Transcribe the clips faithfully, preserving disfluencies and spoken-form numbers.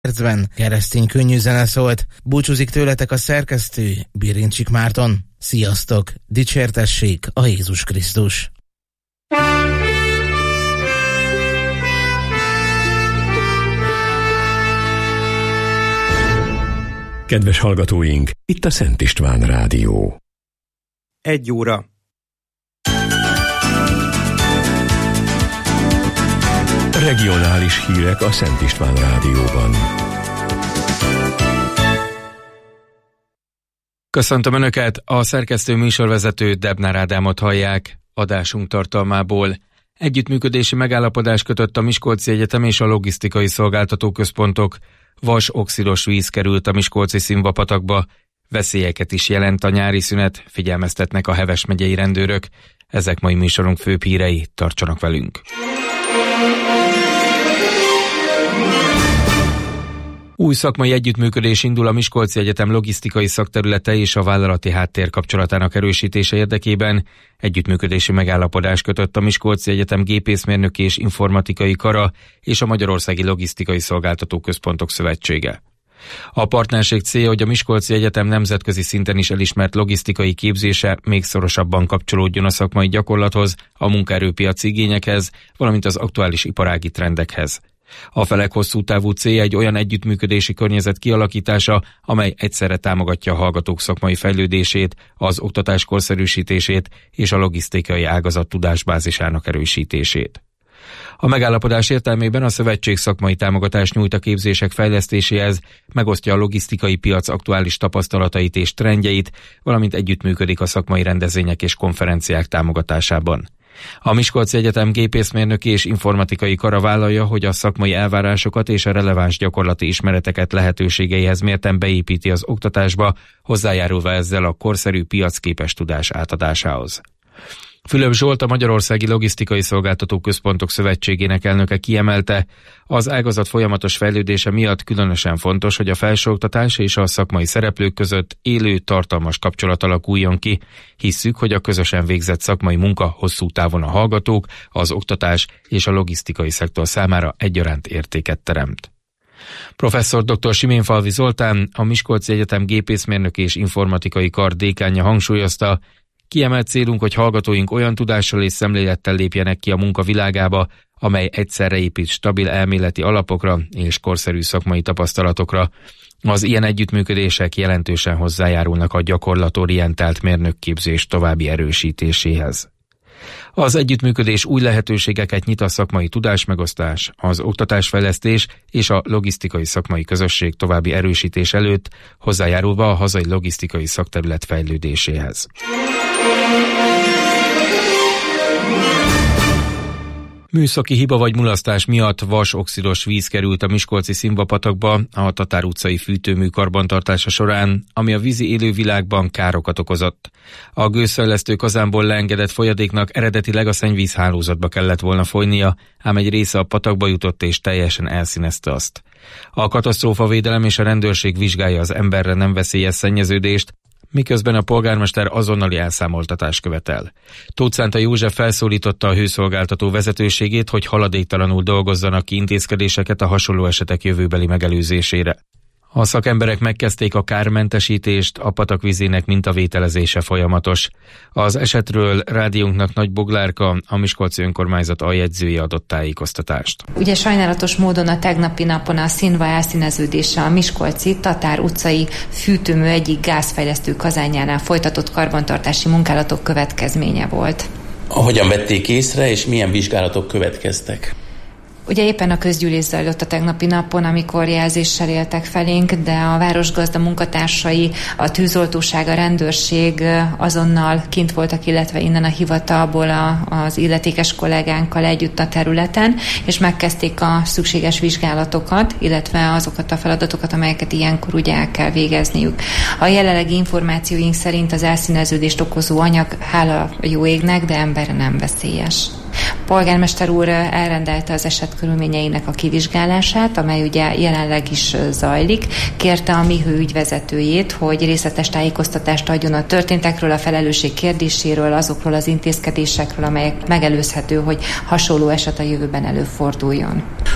percben keresztény könnyű zene szólt. Búcsúzik tőletek a szerkesztő, Birincsik Márton. Sziasztok! Dicsértessék a Jézus Krisztus! Kedves hallgatóink, itt a Szent István Rádió. Egy óra. Regionális hírek a Szent István Rádióban. Köszöntöm Önöket, a szerkesztő műsorvezető Debnár Ádámot hallják. Adásunk tartalmából: együttműködési megállapodás kötött a Miskolci Egyetem és a logisztikai szolgáltatóközpontok. Vas-oxidos víz került a miskolci Szimvapatakba. Veszélyeket is jelent a nyári szünet, figyelmeztetnek a Heves megyei rendőrök. Ezek mai műsorunk főbb hírei, tartsanak velünk! Új szakmai együttműködés indul a Miskolci Egyetem logisztikai szakterülete és a vállalati háttér kapcsolatának erősítése érdekében. Együttműködési megállapodás kötött a Miskolci Egyetem Gépészmérnöki és Informatikai Kara és a Magyarországi Logisztikai Szolgáltatóközpontok Szövetsége. A partnerség célja, hogy a Miskolci Egyetem nemzetközi szinten is elismert logisztikai képzése még szorosabban kapcsolódjon a szakmai gyakorlathoz, a munkaerőpiaci igényekhez, valamint az aktuális iparági trendekhez. A felek hosszú távú célja egy olyan együttműködési környezet kialakítása, amely egyszerre támogatja a hallgatók szakmai fejlődését, az oktatás korszerűsítését és a logisztikai ágazat tudásbázisának erősítését. A megállapodás értelmében a szövetség szakmai támogatást nyújt a képzések fejlesztéséhez, megosztja a logisztikai piac aktuális tapasztalatait és trendjeit, valamint együttműködik a szakmai rendezvények és konferenciák támogatásában. A Miskolci Egyetem Gépészmérnöki és Informatikai Kara vállalja, hogy a szakmai elvárásokat és a releváns gyakorlati ismereteket lehetőségeihez mérten beépíti az oktatásba, hozzájárulva ezzel a korszerű piacképes tudás átadásához. Fülöp Zsolt, a Magyarországi Logisztikai Szolgáltatóközpontok Szövetségének elnöke kiemelte, az ágazat folyamatos fejlődése miatt különösen fontos, hogy a felsőoktatás és a szakmai szereplők között élő, tartalmas kapcsolat alakuljon ki. Hisszük, hogy a közösen végzett szakmai munka hosszú távon a hallgatók, az oktatás és a logisztikai szektor számára egyaránt értéket teremt. Professzor dr. Siménfalvi Zoltán, a Miskolci Egyetem Gépészmérnöki és Informatikai Kar dékánja hangsúlyozta, kiemelt célunk, hogy hallgatóink olyan tudással és szemlélettel lépjenek ki a munka világába, amely egyszerre épít stabil elméleti alapokra és korszerű szakmai tapasztalatokra. Az ilyen együttműködések jelentősen hozzájárulnak a gyakorlatorientált mérnökképzés további erősítéséhez. Az együttműködés új lehetőségeket nyit a szakmai tudásmegosztás, az oktatásfejlesztés és a logisztikai szakmai közösség további erősítés előtt, hozzájárulva a hazai logisztikai szakterület fejlődéséhez. Műszaki hiba vagy mulasztás miatt vas-oxidos víz került a miskolci Szimvapatakba a Tatár utcai fűtőmű karbantartása során, ami a vízi élővilágban károkat okozott. A gőzfejlesztő kazánból leengedett folyadéknak eredetileg a szennyvízhálózatba kellett volna folynia, ám egy része a patakba jutott és teljesen elszínezte azt. A katasztrófavédelem és a rendőrség vizsgálja az emberre nem veszélyes szennyeződést, miközben a polgármester azonnali elszámoltatást követel. Tóth Szánta József felszólította a hőszolgáltató vezetőségét, hogy haladéktalanul dolgozzanak ki intézkedéseket a hasonló esetek jövőbeli megelőzésére. A szakemberek megkezdték a kármentesítést, a patak vízének mintavételezése folyamatos. Az esetről rádiónknak Nagy Boglárka, a Miskolci Önkormányzat aljegyzője adott tájékoztatást. Ugye sajnálatos módon a tegnapi napon a színva elszíneződése a miskolci Tatár utcai fűtőmű egyik gázfejlesztő kazánjánál folytatott karbantartási munkálatok következménye volt. Hogyan vették észre, és milyen vizsgálatok következtek? Ugye éppen a közgyűlés zajlott a tegnapi napon, amikor jelzéssel éltek felénk, de a városgazda munkatársai, a tűzoltóság, a rendőrség azonnal kint voltak, illetve innen a hivatalból a, az illetékes kollégánkkal együtt a területen, és megkezdték a szükséges vizsgálatokat, illetve azokat a feladatokat, amelyeket ilyenkor ugye el kell végezniük. A jelenlegi információink szerint az elszíneződést okozó anyag, hála a jó égnek, de emberre nem veszélyes. Polgármester úr elrendelte az eset körülményeinek a kivizsgálását, amely ugye jelenleg is zajlik. Kérte a MIHÖ ügyvezetőjét, hogy részletes tájékoztatást adjon a történtekről, a felelősség kérdéséről, azokról az intézkedésekről, amelyek megelőzhető, hogy hasonló eset a jövőben előforduljon.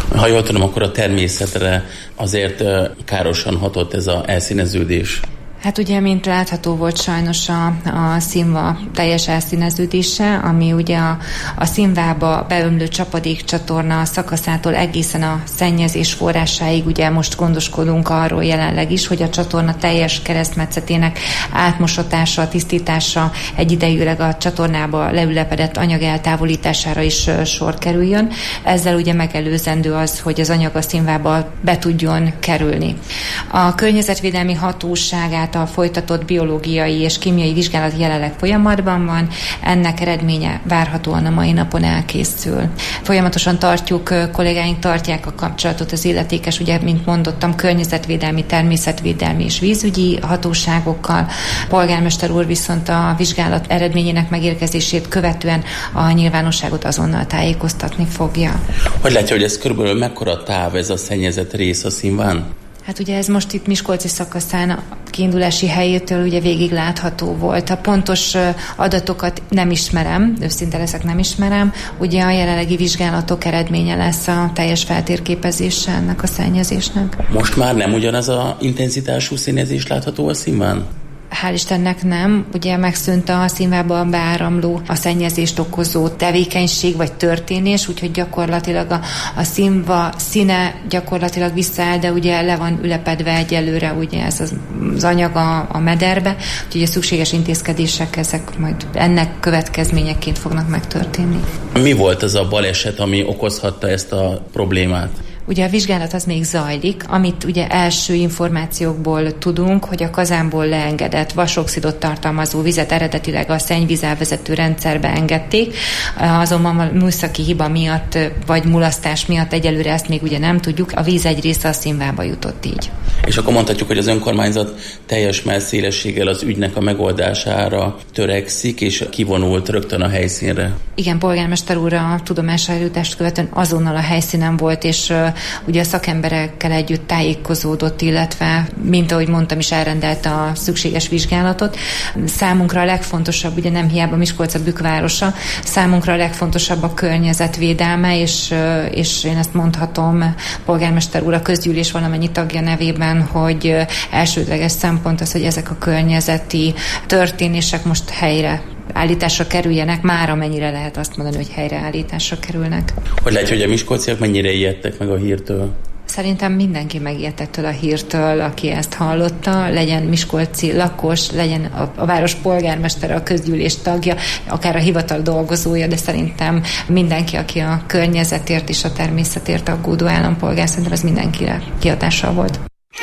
Ha jól tudom, akkor a természetre azért károsan hatott ez az elszíneződés. Hát ugye, mint látható volt sajnos a, a színva teljes elszíneződése, ami ugye a, a színvába beömlő csapadékcsatorna szakaszától egészen a szennyezés forrásáig, ugye most gondoskodunk arról jelenleg is, hogy a csatorna teljes keresztmetszetének átmosatása, tisztítása, egyidejűleg a csatornába leülepedett anyag eltávolítására is sor kerüljön. Ezzel ugye megelőzendő az, hogy az anyag a színvába be tudjon kerülni. A környezetvédelmi hatóság a folytatott biológiai és kémiai vizsgálat jelenleg folyamatban van, ennek eredménye várhatóan a mai napon elkészül. Folyamatosan tartjuk, kollégáink tartják a kapcsolatot az illetékes, ugye, mint mondottam, környezetvédelmi, természetvédelmi és vízügyi hatóságokkal. Polgármester úr viszont a vizsgálat eredményének megérkezését követően a nyilvánosságot azonnal tájékoztatni fogja. Hogy látja, hogy ez körülbelül mekkora táv ez a szennyezett rész a színván? Hát ugye ez most itt Miskolci szakaszán a kiindulási helyétől ugye végig látható volt. A pontos adatokat nem ismerem, őszinte leszek, nem ismerem. Ugye a jelenlegi vizsgálatok eredménye lesz a teljes feltérképezése ennek a szennyezésnek. Most már nem ugyanaz a intenzitású szennyezés látható a színván? Hál' Istennek nem. Ugye megszűnt a színvába beáramló, a szennyezést okozó tevékenység vagy történés, úgyhogy gyakorlatilag a, a színva színe gyakorlatilag visszaáll, de ugye le van ülepedve egyelőre ugye ez az, az anyag a, a mederbe, úgyhogy a szükséges intézkedések ezek majd ennek következményeként fognak megtörténni. Mi volt az a baleset, ami okozhatta ezt a problémát? Ugye a vizsgálat az még zajlik, amit ugye első információkból tudunk, hogy a kazánból leengedett vasoxidot tartalmazó vizet eredetileg a szennyvízelvezető rendszerbe engedték, azonban a műszaki hiba miatt vagy mulasztás miatt egyelőre ezt még ugye nem tudjuk, a víz egy része a színvába jutott így. És akkor mondhatjuk, hogy az önkormányzat teljes mellszélességgel az ügynek a megoldására törekszik, és kivonult rögtön a helyszínre. Igen, polgármester úr a tudomásra jutást követően azonnal a helyszínen volt, és uh, ugye a szakemberekkel együtt tájékozódott, illetve, mint ahogy mondtam is, elrendelte a szükséges vizsgálatot. Számunkra a legfontosabb, ugye nem hiába Miskolc a bükkvárosa, számunkra a legfontosabb a környezetvédelme, és, uh, és én ezt mondhatom polgármester úr a közgyűlés valamennyi tagja nevében, hogy elsődleges szempont az, hogy ezek a környezeti történések most helyre állításra kerüljenek, már amennyire lehet azt mondani, hogy helyreállításra kerülnek. Hogy látja, hogy a miskolciak mennyire ijedtek meg a hírtől? Szerintem mindenki megijedt ettől a hírtől, aki ezt hallotta, legyen miskolci lakos, legyen a, a város polgármestere, a közgyűlés tagja, akár a hivatal dolgozója, de szerintem mindenki, aki a környezetért és a természetért aggódó állampolgár, szerintem ez mindenkire kihatással volt.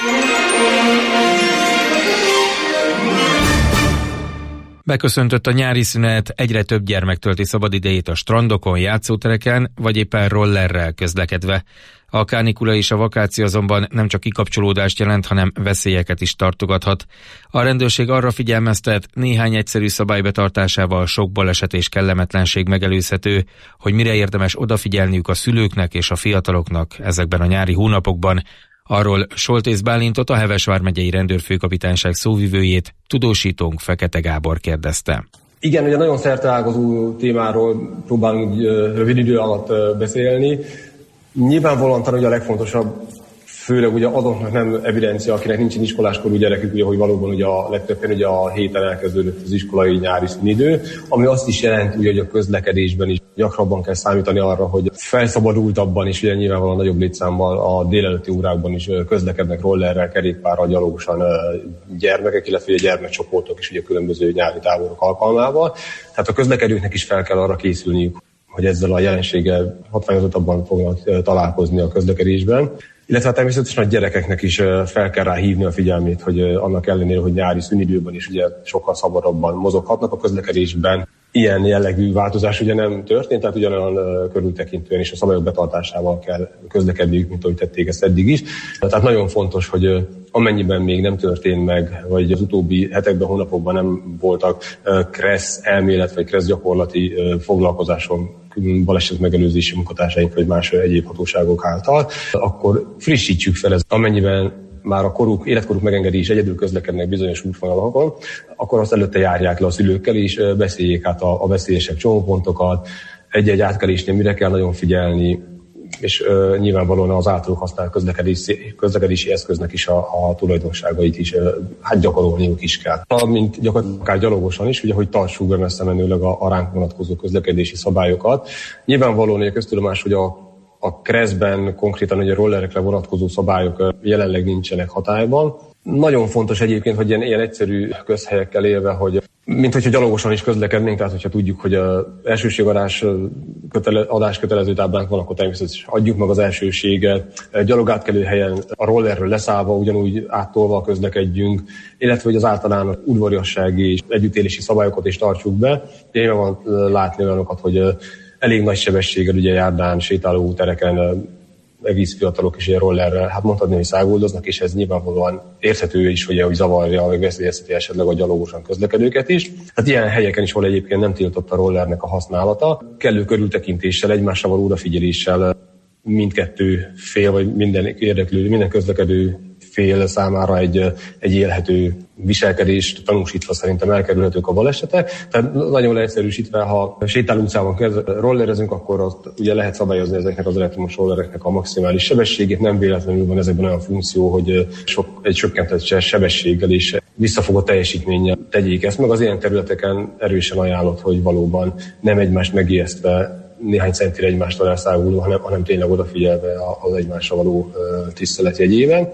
Beköszöntött a nyári szünet, egyre több gyermek tölti szabadidejét a strandokon, játszótereken, vagy éppen rollerrel közlekedve. A kánikula és a vakáció azonban nem csak kikapcsolódást jelent, hanem veszélyeket is tartogathat. A rendőrség arra figyelmeztet, néhány egyszerű szabály betartásával sok baleset és kellemetlenség megelőzhető, hogy mire érdemes odafigyelniük a szülőknek és a fiataloknak ezekben a nyári hónapokban. Arról Soltész Bálintot, a Heves vármegyei rendőrfőkapitányság szóvivőjét tudósítónk Fekete Gábor kérdezte. Igen, ugye nagyon szerteágazó témáról próbálunk rövid idő alatt beszélni. Nyilvánvalóan talán ugye a legfontosabb, főleg ugye azoknak nem evidencia, akinek nincsen iskoláskorú gyerekük, ugye, hogy valóban ugye a legtöbben ugye a héten elkezdődött az iskolai nyári szünidő, ami azt is jelenti, ugye, hogy a közlekedésben is gyakrabban kell számítani arra, hogy felszabadultabban is, ugye nyilvánvalóan nagyobb létszámmal a délelőtti órákban is közlekednek rollerrel, kerékpárral, gyalogosan gyermekek, illetve a gyermekcsoportok is ugye különböző nyári táborok alkalmával. Tehát a közlekedőknek is fel kell arra készülniük, hogy ezzel a jelenséggel hatványozottabban fognak találkozni a közlekedésben. Illetve természetesen a gyerekeknek is fel kell rá hívni a figyelmét, hogy annak ellenére, hogy nyári szünidőben is ugye sokkal szabadabban mozoghatnak a közlekedésben. Ilyen jellegű változás ugye nem történt, tehát ugyanolyan körültekintően és a szabályok betartásával kell közlekedniük, mint ahogy tették ezt eddig is. Tehát nagyon fontos, hogy amennyiben még nem történt meg, vagy az utóbbi hetekben, hónapokban nem voltak kressz elmélet vagy kressz gyakorlati foglalkozáson baleset megelőzési munkatársaink vagy más egyéb hatóságok által, akkor frissítsük fel ezt. Amennyiben már a koruk, életkoruk megengedi és egyedül közlekednek bizonyos útvonalakon, akkor azt előtte járják le a szülőkkel és beszéljék át a, a veszélyesebb csomópontokat, egy-egy átkelésnél mire kell nagyon figyelni, és uh, nyilvánvalóan az általuk használt közlekedési, közlekedési eszköznek is a, a tulajdonságait is uh, hát gyakorolniuk is kell. Mint gyakorlatilag akár gyalogosan is, ugye, hogy tartsuk be messze menőleg a, a ránk vonatkozó közlekedési szabályokat. Nyilvánvalóan, hogy a köztudomás, hogy a, a kreszben konkrétan ugye a rollerekre vonatkozó szabályok uh, jelenleg nincsenek hatályban. Nagyon fontos egyébként, hogy ilyen, ilyen egyszerű közhelyekkel élve, hogy mint hogyha gyalogosan is közlekednénk, tehát hogyha tudjuk, hogy az elsőségadás kötele, adás kötelező táblánk van, akkor természetesen adjuk meg az elsőséget. Gyalogátkelő helyen a rollerről leszállva ugyanúgy áttolva közlekedjünk, illetve hogy az általános udvariassági és együttélési szabályokat is tartsuk be. Én van látni olyanokat, hogy elég nagy sebességgel ugye járdán, sétáló tereken egész fiatalok is ilyen rollerrel, hát mondhatni, hogy száguldoznak, és ez nyilvánvalóan érthető is, hogy, hogy zavarja, vagy veszélyezteti esetleg a gyalogosan közlekedőket is. Hát ilyen helyeken is, ahol egyébként nem tiltott a rollernek a használata, kellő körültekintéssel, egymásra való odafigyeléssel mindkettő fél, vagy minden érdeklődő, minden közlekedő fél számára egy, egy élhető viselkedést tanúsítva szerintem elkerülhetők a balesetek. Tehát nagyon leegyszerűsítve, ha sétáló utcában rollerezünk, akkor ott ugye lehet szabályozni ezeknek az elektromos rollereknek a maximális sebességét. Nem véletlenül van ezekben olyan funkció, hogy sok, egy csökkentett sebességgel és visszafogott teljesítménnyel tegyék ezt. Meg az ilyen területeken erősen ajánlott, hogy valóban nem egymást megijesztve, néhány centire egymástól elszágulva, hanem, hanem tényleg odafigyelve az egymásra való tisztelet jegyében.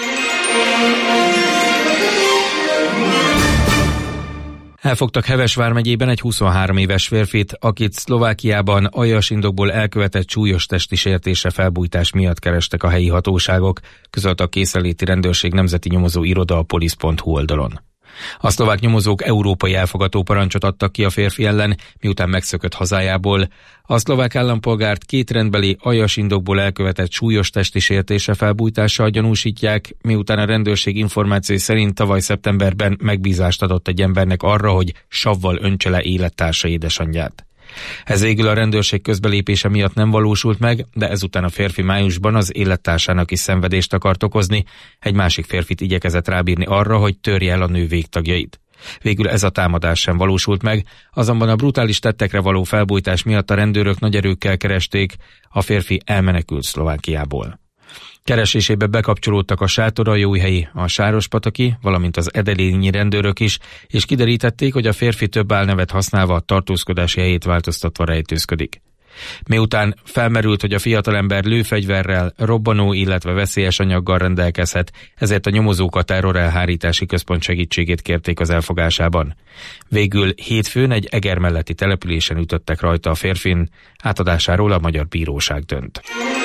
Elfogtak Heves vármegyében egy huszonhárom éves férfit, akit Szlovákiában aljas indokból elkövetett súlyos testi sértésre felbújtás miatt kerestek a helyi hatóságok, közölte a készenléti rendőrség nemzeti nyomozó iroda a polisz pont hu oldalon. A szlovák nyomozók európai elfogató parancsot adtak ki a férfi ellen, miután megszökött hazájából. A szlovák állampolgárt két rendbeli aljas indokból elkövetett súlyos testi sértésre felbújtással gyanúsítják, miután a rendőrség információi szerint tavaly szeptemberben megbízást adott egy embernek arra, hogy savval öntse le élettársa édesanyját. Ez végül a rendőrség közbelépése miatt nem valósult meg, de ezután a férfi májusban az élettársának is szenvedést akart okozni, egy másik férfit igyekezett rábírni arra, hogy törje el a nő végtagjait. Végül ez a támadás sem valósult meg, azonban a brutális tettekre való felbújtás miatt a rendőrök nagy erőkkel keresték, a férfi elmenekült Szlovákiából. Keresésébe bekapcsolódtak a sátorajóhelyi, a sárospataki, valamint az edelényi rendőrök is, és kiderítették, hogy a férfi több álnevet használva a tartózkodási helyét változtatva rejtőzködik. Miután felmerült, hogy a fiatalember lőfegyverrel, robbanó, illetve veszélyes anyaggal rendelkezhet, ezért a nyomozók a terrorelhárítási központ segítségét kérték az elfogásában. Végül hétfőn egy Eger melletti településen ütöttek rajta a férfin, átadásáról a magyar bíróság dönt.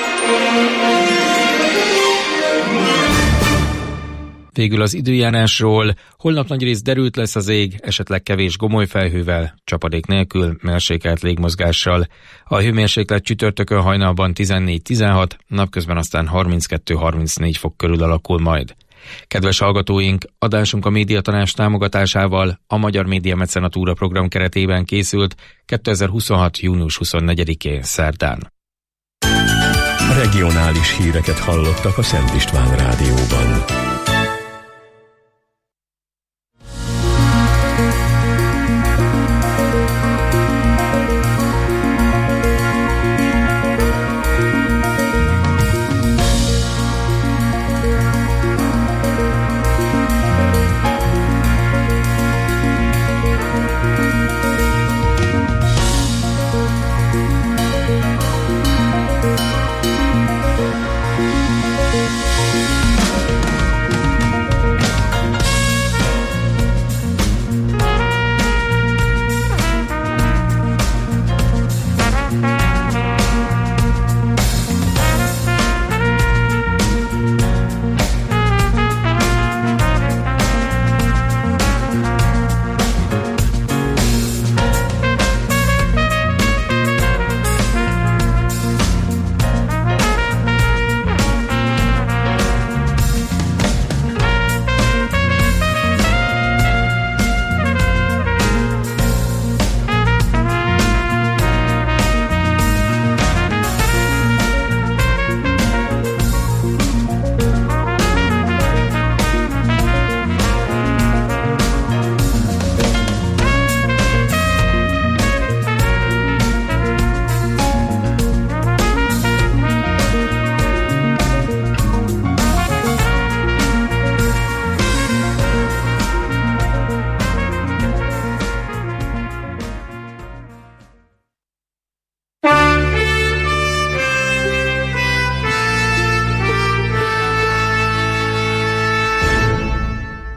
Végül az időjárásról, holnap nagyrészt derült lesz az ég, esetleg kevés gomolyfelhővel, csapadék nélkül, mérsékelt légmozgással. A hőmérséklet csütörtökön hajnalban tizennégy-tizenhat, napközben aztán harminckettő-harmincnégy fok körül alakul majd. Kedves hallgatóink, adásunk a Médiatanács támogatásával a Magyar Média Mecenatúra program keretében készült kétezer-huszonhat. június huszonnegyedikén szerdán. Regionális híreket hallottak a Szent István Rádióban.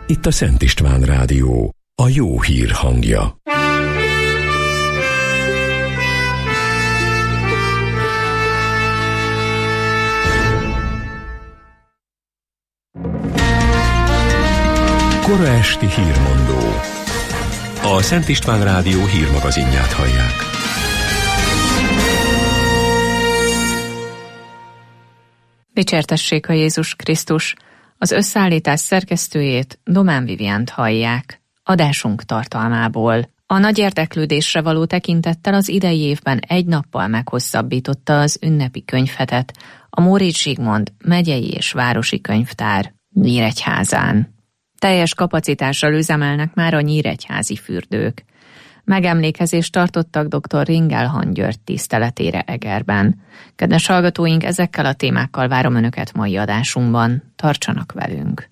Itt a Szent István Rádió, a jó hír hangja. Kora esti hírmondó. A Szent István Rádió hírmagazinját hallják. Dicsértessék a Jézus Krisztus! Az összeállítás szerkesztőjét, Domán Viviánt hallják. Adásunk tartalmából. A nagy érdeklődésre való tekintettel az idei évben egy nappal meghosszabbította az ünnepi könyvhetet a Móricz Zsigmond megyei és városi könyvtár Nyíregyházán. Teljes kapacitással üzemelnek már a nyíregyházi fürdők. Megemlékezést tartottak dr. Ringelhahn György tiszteletére Egerben. Kedves hallgatóink, ezekkel a témákkal várom Önöket mai adásunkban. Tartsanak velünk!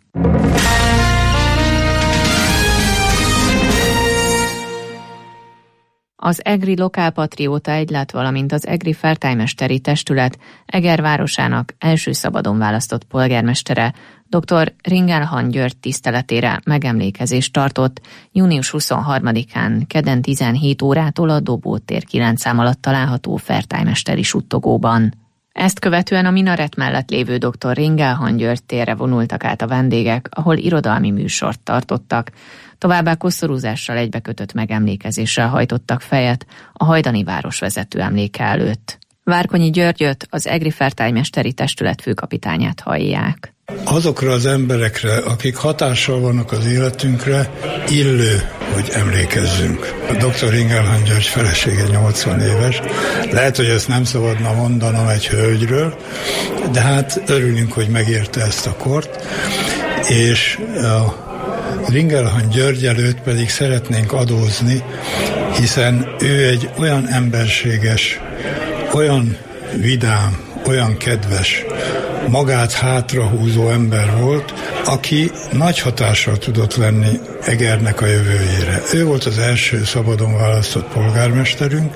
Az Egri Lokálpatrióta Egylet, valamint az Egri Fertájmesteri Testület Eger városának első szabadon választott polgármestere dr. Ringelhahn György tiszteletére megemlékezést tartott június huszonharmadikán kedden tizenhét órától a Dobó tér kilenc szám alatt található fertájmesteri suttogóban. Ezt követően a minaret mellett lévő dr. Ringelhahn György térre vonultak át a vendégek, ahol irodalmi műsort tartottak. Továbbá koszorúzással egybekötött megemlékezéssel hajtottak fejet a hajdani városvezető emléke előtt. Várkonyi Györgyöt, az Egri Fertájmesteri Testület főkapitányát hallják. Azokra az emberekre, akik hatással vannak az életünkre, illő, hogy emlékezzünk. A dr. Ringelhahn György felesége nyolcvan éves. Lehet, hogy ezt nem szabadna mondanom egy hölgyről, de hát örülünk, hogy megérte ezt a kort, és a Ringelhahn György előtt pedig szeretnénk adózni, hiszen ő egy olyan emberséges, olyan vidám, olyan kedves, magát hátrahúzó ember volt, aki nagy hatással tudott lenni Egernek a jövőjére. Ő volt az első szabadon választott polgármesterünk,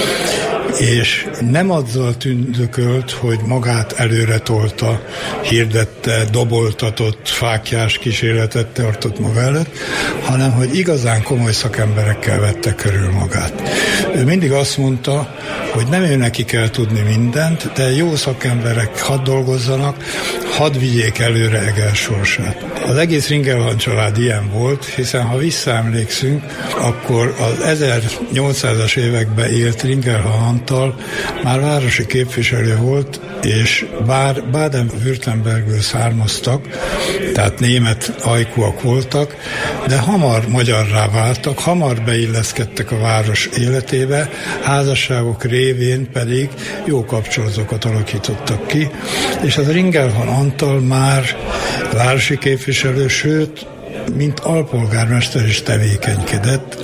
és nem azzal tündökölt, hogy magát előre tolta, hirdette, doboltatott, fáklyás kísérletet tartott maga előtt, hanem hogy igazán komoly szakemberekkel vette körül magát. Ő mindig azt mondta, hogy nem ő neki kell tudni mindent, de jó szakemberek hadd dolgozzanak, hadd vigyék előre Eger sorsát. Az egész Ringelhahn család ilyen volt, hiszen ha visszaemlékszünk, akkor az ezernyolcszázas években élt Ringelhahn-tal már városi képviselő volt, és bár Baden-Württembergből származtak, tehát német ajkúak voltak, de hamar magyarrá váltak, hamar beilleszkedtek a város életébe, házasságok révén pedig jó kapcsolatokat alakítottak ki, és az Ringelhahn Antal már városi képviselő, sőt, mint alpolgármester is tevékenykedett,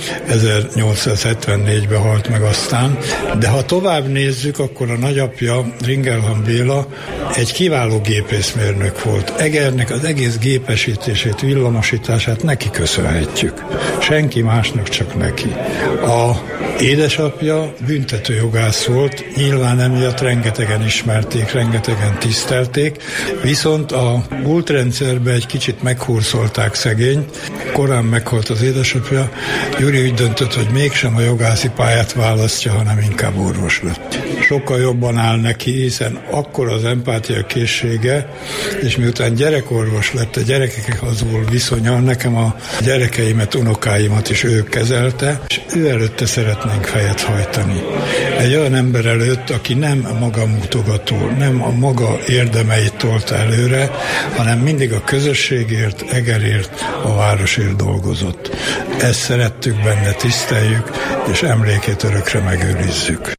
ezernyolcszázhetvennégyben halt meg aztán, de ha tovább nézzük, akkor a nagyapja, Ringelhahn Béla egy kiváló gépészmérnök volt. Egernek az egész gépesítését, villamosítását neki köszönhetjük. Senki másnak, csak neki. A édesapja büntetőjogász volt, nyilván emiatt rengetegen ismerték, rengetegen tisztelték, viszont a múltrendszerben egy kicsit meghurcolták szegényt, korán meghalt az édesapja, Gyuri úgy döntött, hogy mégsem a jogászi pályát választja, hanem inkább orvos lett. Sokkal jobban áll neki, hiszen akkor az empátia készsége, és miután gyerekorvos lett, a gyerekeknek az volt viszonya, nekem a gyerekeimet, unokáimat is ő kezelte, és ő előtte szeretnénk fejet hajtani. Egy olyan ember előtt, aki nem maga mutogató, nem a maga érdemeit tolta előre, hanem mindig a közösségért, Egerért, a városért dolgozott. Ezt szerettük benne, tiszteljük, és emlékét örökre megőrizzük.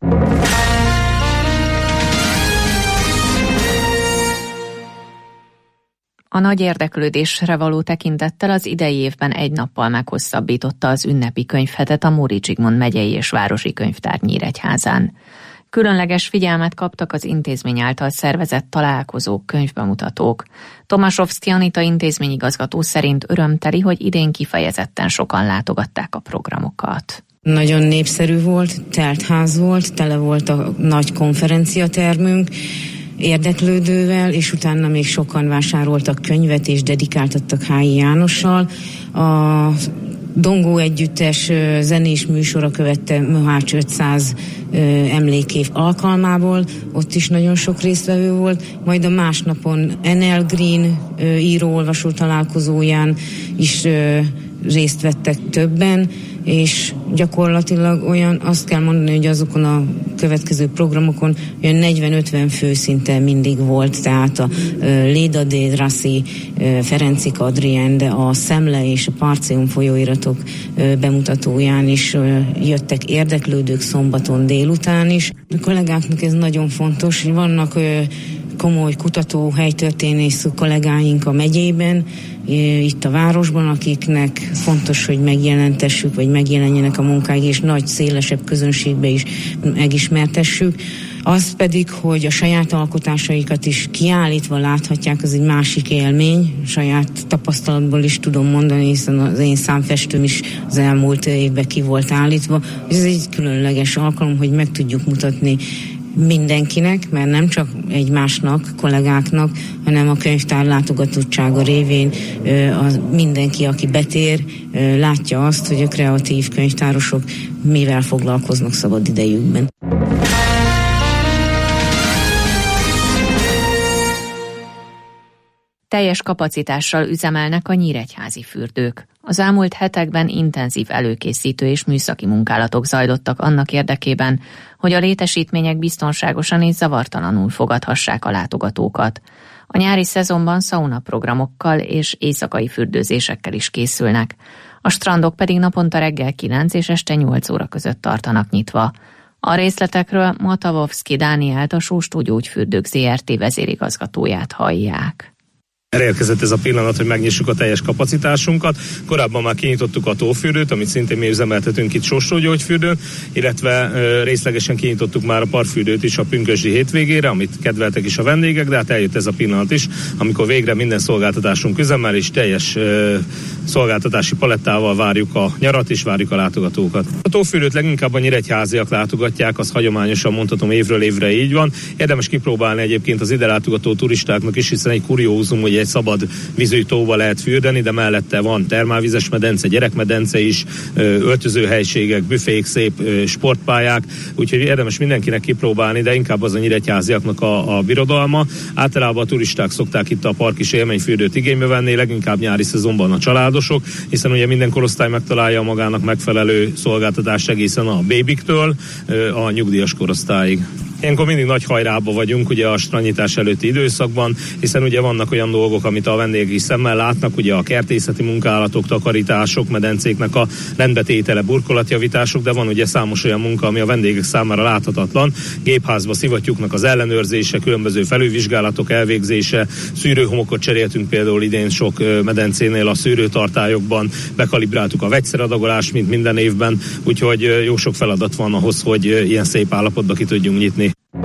A nagy érdeklődésre való tekintettel az idei évben egy nappal meghosszabbította az ünnepi könyvhetet a Móricz Zsigmond megyei és városi könyvtár Nyíregyházán. Különleges figyelmet kaptak az intézmény által szervezett találkozók, könyvbemutatók. Tomaszowski Anita intézményigazgató szerint örömteli, hogy idén kifejezetten sokan látogatták a programokat. Nagyon népszerű volt, telt ház volt, tele volt a nagy konferenciatermünk, érdeklődővel, és utána még sokan vásároltak könyvet és dedikáltattak Hályi Jánossal. A Dongó együttes zenés műsora követte Mohács ötszáz emlékév alkalmából, ott is nagyon sok résztvevő volt, majd a másnapon en el Green író-olvasó találkozóján is részt vettek többen, és gyakorlatilag olyan, azt kell mondani, hogy azokon a következő programokon olyan negyven-ötven fő szinte mindig volt, tehát a Léda de Rassi, Ferencik Adrien, de a Szemle és a Parceum folyóiratok bemutatóján is jöttek érdeklődők szombaton délután is. A kollégáknak ez nagyon fontos, hogy vannak komoly kutató, helytörténészű kollégáink a megyében, itt a városban, akiknek fontos, hogy megjelentessük, vagy megjelenjenek a munkáig, és nagy, szélesebb közönségbe is megismertessük. Az pedig, hogy a saját alkotásaikat is kiállítva láthatják, az egy másik élmény. Saját tapasztalatból is tudom mondani, hiszen az én számfestőm is az elmúlt évben ki volt állítva. Ez egy különleges alkalom, hogy meg tudjuk mutatni mindenkinek, mert nem csak egymásnak, kollégáknak, hanem a könyvtár látogatottsága révén az mindenki, aki betér, látja azt, hogy a kreatív könyvtárosok mivel foglalkoznak szabad idejükben. Teljes kapacitással üzemelnek a nyíregyházi fürdők. Az elmúlt hetekben intenzív előkészítő és műszaki munkálatok zajlottak annak érdekében, hogy a létesítmények biztonságosan és zavartalanul fogadhassák a látogatókat. A nyári szezonban szaunaprogramokkal és éjszakai fürdőzésekkel is készülnek. A strandok pedig naponta reggel kilenc és este nyolc óra között tartanak nyitva. A részletekről Matavovszki Dánielt, a Sóstó Gyógyfürdők zé er té vezérigazgatóját hallják. Elérkezett ez a pillanat, hogy megnyissuk a teljes kapacitásunkat. Korábban már kinyitottuk a tófürdőt, amit szintén mi üzemeltetünk itt Sóstó Gyógyfürdőn, illetve ö, részlegesen kinyitottuk már a parfürdőt is a pünkösdi hétvégére, amit kedveltek is a vendégek, de hát eljött ez a pillanat is, amikor végre minden szolgáltatásunk üzemel, és teljes ö, szolgáltatási palettával várjuk a nyarat, és várjuk a látogatókat. A tófürdőt leginkább a nyíregyháziak látogatják, az hagyományosan mondhatom évről évre így van. Érdemes kipróbálni egyébként az ide látogató turistáknak is, hiszen egy kuriózum, hogy egy szabad vízű tóba lehet fürdeni, de mellette van termálvizes medence, gyerekmedence is, öltözőhelyiségek, büfék, szép sportpályák, úgyhogy érdemes mindenkinek kipróbálni, de inkább az a nyíregyháziaknak a, a birodalma. Általában a turisták szokták itt a park is élményfürdőt igénybe venni, leginkább nyári szezonban a családosok, hiszen ugye minden korosztály megtalálja magának megfelelő szolgáltatást egészen a bébiktől a nyugdíjas korosztályig. Ilyenkor mindig nagy hajrába vagyunk ugye a strandnyitás előtti időszakban, hiszen ugye vannak olyan dolgok, amit a vendégek is szemmel látnak, ugye a kertészeti munkálatok, takarítások, medencéknek a rendbetétele, burkolatjavítások, de van ugye számos olyan munka, ami a vendégek számára láthatatlan. Gépházba szivattyúknak az ellenőrzése, különböző felülvizsgálatok elvégzése, szűrőhomokot cseréltünk például idén sok medencénél a szűrőtartályokban, bekalibráltuk a vegyszeradagolást, mint minden évben, úgyhogy jó sok feladat van ahhoz, hogy ilyen szép állapotba ki tudjunk nyitni.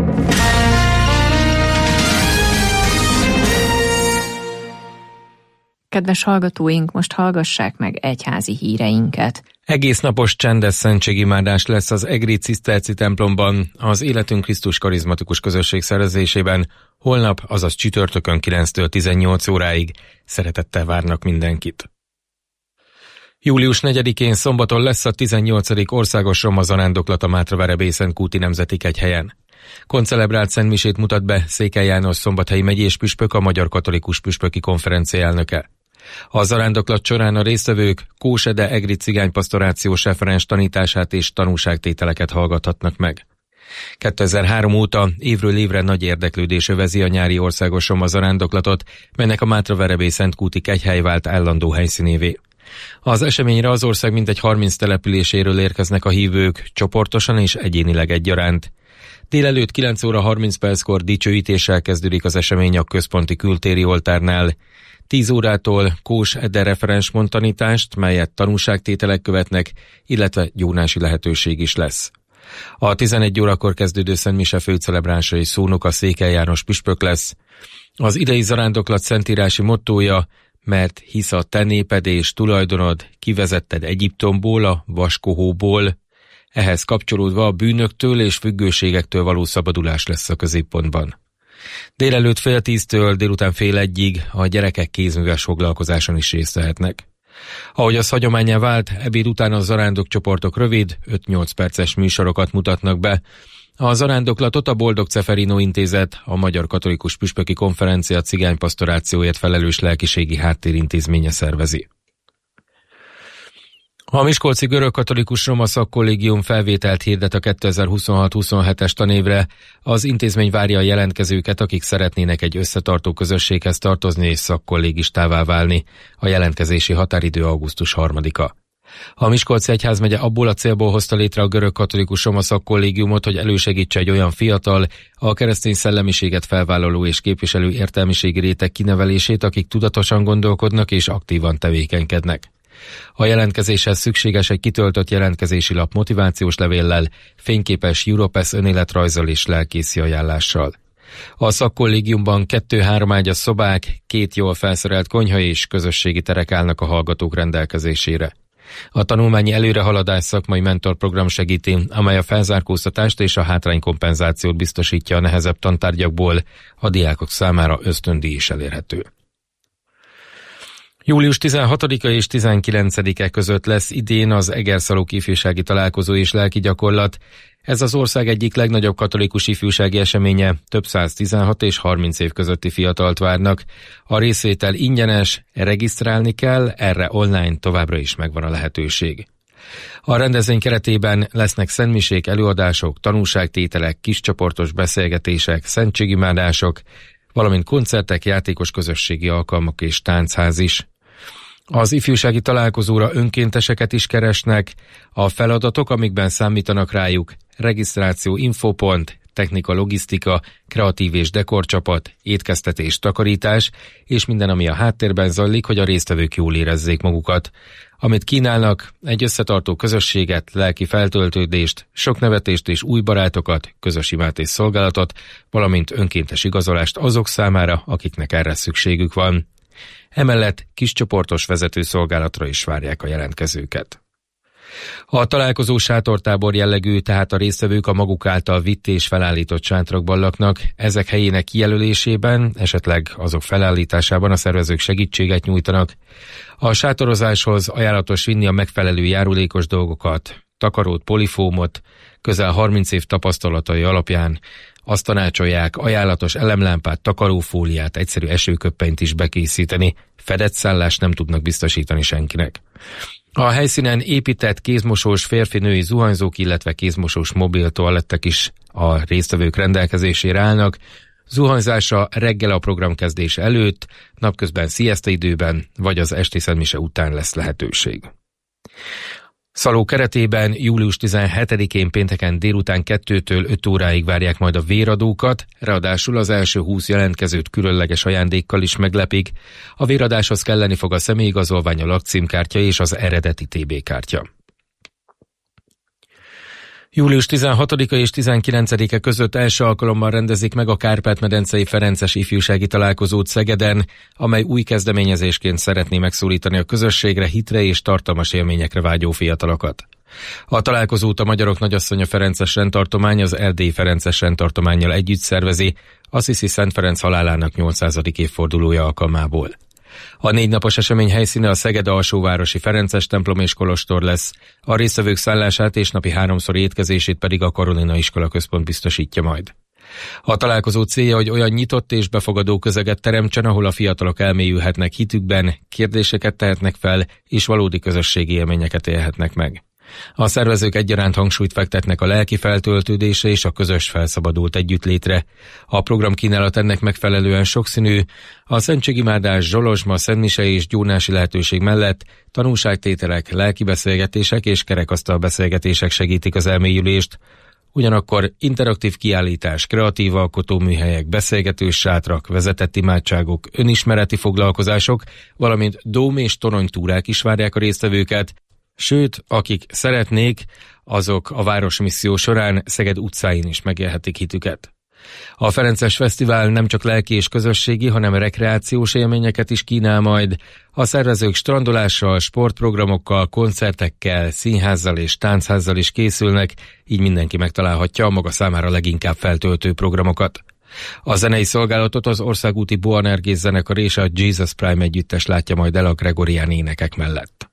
Kedves hallgatóink, most hallgassák meg egyházi híreinket. Egész napos csendes szentségimádás lesz az egri ciszterci templomban, az Életünk Krisztus karizmatikus közösség szervezésében, holnap, azaz csütörtökön kilenctől tizennyolc óráig. Szeretettel várnak mindenkit. július negyedikén szombaton lesz a tizennyolcadik országos roma zarándoklat a Mátraverebészen-Kúti Nemzeti Kegyhelyen. Koncelebrált szentmisét mutat be Székely János szombathelyi megyés püspök, a Magyar Katolikus Püspöki Konferencia elnöke. A zarándoklat során a résztvevők Kós Ede egri cigánypastorációs referens tanítását és tanúságtételeket hallgathatnak meg. kétezer-három óta évről évre nagy érdeklődés övezi a nyári országos roma zarándoklatot, melynek a Mátraverebészent-Kúti Kegyhely vált állandó helyszínévé. Az eseményre az ország mintegy harminc településéről érkeznek a hívők, csoportosan és egyénileg egyaránt. Délelőtt kilenc óra harminc perckor dicsőítéssel kezdődik az esemény a központi kültéri oltárnál. tíz órától Kós Ede referensmond tanítást, melyet tanúságtételek követnek, illetve gyónási lehetőség is lesz. A tizenegy órakor kezdődő szentmise főcelebránsai és szónoka Székely János püspök lesz. Az idei zarándoklat szentírási mottója: mert hisz a te néped és tulajdonod, kivezetted Egyiptomból, a vaskohóból. Ehhez kapcsolódva a bűnöktől és függőségektől való szabadulás lesz a középpontban. Délelőtt fél tíztől délután fél egyig a gyerekek kézműves foglalkozáson is részt vehetnek. Ahogy az hagyománnyá vált, ebéd után a zarándokcsoportok rövid, öt-nyolc perces műsorokat mutatnak be. A zarándoklatot a Boldog Ceferino Intézet, a Magyar Katolikus Püspöki Konferencia cigánypastorációért felelős lelkiségi háttérintézménye szervezi. A Miskolci Görögkatolikus Roma Szakkollégium felvételt hirdet a kétezer-huszonhat-huszonhetes tanévre. Az intézmény várja a jelentkezőket, akik szeretnének egy összetartó közösséghez tartozni és szakkollégistává válni. A jelentkezési határidő augusztus harmadika. A Miskolci Egyházmegye abból a célból hozta létre a Görögkatolikus Roma Szakkollégiumot, hogy elősegítse egy olyan fiatal, a keresztény szellemiséget felvállaló és képviselő értelmiségi réteg kinevelését, akik tudatosan gondolkodnak és aktívan tevékenykednek. A jelentkezéshez szükséges egy kitöltött jelentkezési lap motivációs levéllel, fényképes Europass önéletrajzzal és lelkészi ajánlással. A szakkollégiumban kettő-három ágyas szobák, két jól felszerelt konyha és közösségi terek állnak a hallgatók rendelkezésére. A tanulmányi előrehaladás szakmai mentorprogram segíti, amely a felzárkóztatást és a hátránykompenzációt biztosítja a nehezebb tantárgyakból, a diákok számára ösztöndíj is elérhető. július tizenhatodika és tizenkilencedike között lesz idén az Egerszalók ifjúsági találkozó és lelki gyakorlat. Ez az ország egyik legnagyobb katolikus ifjúsági eseménye, több száz tizenhat és harminc év közötti fiatalt várnak. A részvétel ingyenes, regisztrálni kell, erre online továbbra is megvan a lehetőség. A rendezvény keretében lesznek szentmisék, előadások, tanúságtételek, kiscsoportos beszélgetések, szentségimádások, valamint koncertek, játékos közösségi alkalmak és táncház is. Az ifjúsági találkozóra önkénteseket is keresnek, a feladatok, amikben számítanak rájuk, regisztráció, infopont, technika, logisztika, kreatív és dekorcsapat, étkeztetés, takarítás, és minden, ami a háttérben zajlik, hogy a résztvevők jól érezzék magukat. Amit kínálnak, egy összetartó közösséget, lelki feltöltődést, sok nevetést és új barátokat, közös imát és szolgálatot, valamint önkéntes igazolást azok számára, akiknek erre szükségük van. Emellett kiscsoportos vezetőszolgálatra is várják a jelentkezőket. A találkozó sátortábor jellegű, tehát a résztvevők a maguk által vitt és felállított sátrakban laknak. Ezek helyének kijelölésében, esetleg azok felállításában a szervezők segítséget nyújtanak. A sátorozáshoz ajánlatos vinni a megfelelő járulékos dolgokat, takarót, polifómot, közel harminc év tapasztalatai alapján azt tanácsolják, ajánlatos elemlámpát, takarófóliát, egyszerű esőköppenyt is bekészíteni, fedett szállást nem tudnak biztosítani senkinek. A helyszínen épített kézmosós férfi-női zuhanyzók, illetve kézmosós mobil toalettek is a résztvevők rendelkezésére állnak. Zuhanyzásra reggel a programkezdés előtt, napközben sziaszta időben, vagy az esti szentmise után lesz lehetőség. Szaló keretében július tizenhetedikén pénteken délután kettőtől öt óráig várják majd a véradókat, ráadásul az első húsz jelentkezőt különleges ajándékkal is meglepik. A véradáshoz kelleni fog a személyigazolvány, a lakcímkártya és az eredeti té bé kártya. július tizenhatodika és tizenkilencedike között első alkalommal rendezik meg a Kárpát-medencei Ferences ifjúsági találkozót Szegeden, amely új kezdeményezésként szeretné megszólítani a közösségre, hitre és tartalmas élményekre vágyó fiatalokat. A találkozót a Magyarok Nagyasszonya Ferences rendtartomány az Erdélyi Ferences rendtartománnyal együtt szervezi, Assisi Szent Ferenc halálának nyolcszázadik évfordulója alkalmából. A négy napos esemény helyszíne a Szeged alsóvárosi Ferences templom és kolostor lesz, a résztvevők szállását és napi háromszor étkezését pedig a Karolina Iskola Központ biztosítja majd. A találkozó célja, hogy olyan nyitott és befogadó közeget teremtsen, ahol a fiatalok elmélyülhetnek hitükben, kérdéseket tehetnek fel és valódi közösségi élményeket élhetnek meg. A szervezők egyaránt hangsúlyt fektetnek a lelki feltöltődésre és a közös felszabadult együttlétre. A programkínálat ennek megfelelően sokszínű, a szentségimádás, zsolozsma, szentmise és gyónási lehetőség mellett tanúságtételek, lelkibeszélgetések és kerekasztal beszélgetések segítik az elmélyülést. Ugyanakkor interaktív kiállítás, kreatív alkotóműhelyek, beszélgetős sátrak, vezetett imádságok, önismereti foglalkozások, valamint dóm- és toronytúrák is várják a résztvevőket. Sőt, akik szeretnék, azok a Városmisszió során Szeged utcáin is megélhetik hitüket. A Ferences Fesztivál nem csak lelki és közösségi, hanem rekreációs élményeket is kínál majd. A szervezők strandolással, sportprogramokkal, koncertekkel, színházzal és táncházzal is készülnek, így mindenki megtalálhatja a maga számára leginkább feltöltő programokat. A zenei szolgálatot az országúti Boanergész zenekar és a Jesus Prime együttes látja majd el a Gregorián énekek mellett.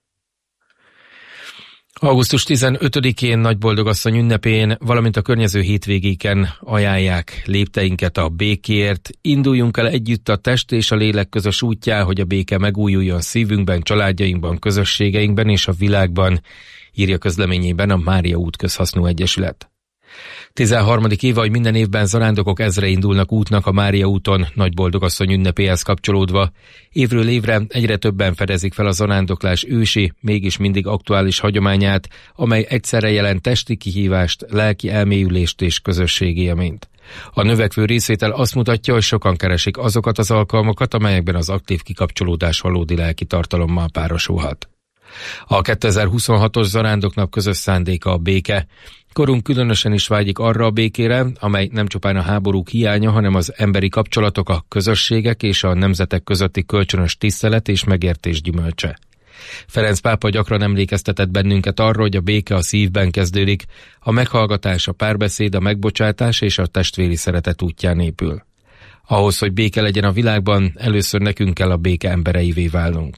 augusztus tizenötödikén Nagyboldogasszony ünnepén, valamint a környező hétvégéken ajánlják lépteinket a békéért. Induljunk el együtt a test és a lélek közös útján, hogy a béke megújuljon szívünkben, családjainkban, közösségeinkben és a világban, írja közleményében a Mária út Közhasznú Egyesület. tizenharmadik éve, hogy minden évben zarándokok ezre indulnak útnak a Mária úton Nagyboldogasszony ünnepéhez kapcsolódva. Évről évre egyre többen fedezik fel a zarándoklás ősi, mégis mindig aktuális hagyományát, amely egyszerre jelent testi kihívást, lelki elmélyülést és közösségi élményt. A növekvő részvétel azt mutatja, hogy sokan keresik azokat az alkalmakat, amelyekben az aktív kikapcsolódás valódi lelki tartalommal párosulhat. A kétezer-huszonhatos zarándoknap közös szándéka a béke. Korunk különösen is vágyik arra a békére, amely nem csupán a háborúk hiánya, hanem az emberi kapcsolatok, a közösségek és a nemzetek közötti kölcsönös tisztelet és megértés gyümölcse. Ferenc pápa gyakran emlékeztetett bennünket arra, hogy a béke a szívben kezdődik, a meghallgatás, a párbeszéd, a megbocsátás és a testvéri szeretet útján épül. Ahhoz, hogy béke legyen a világban, először nekünk kell a béke embereivé válnunk.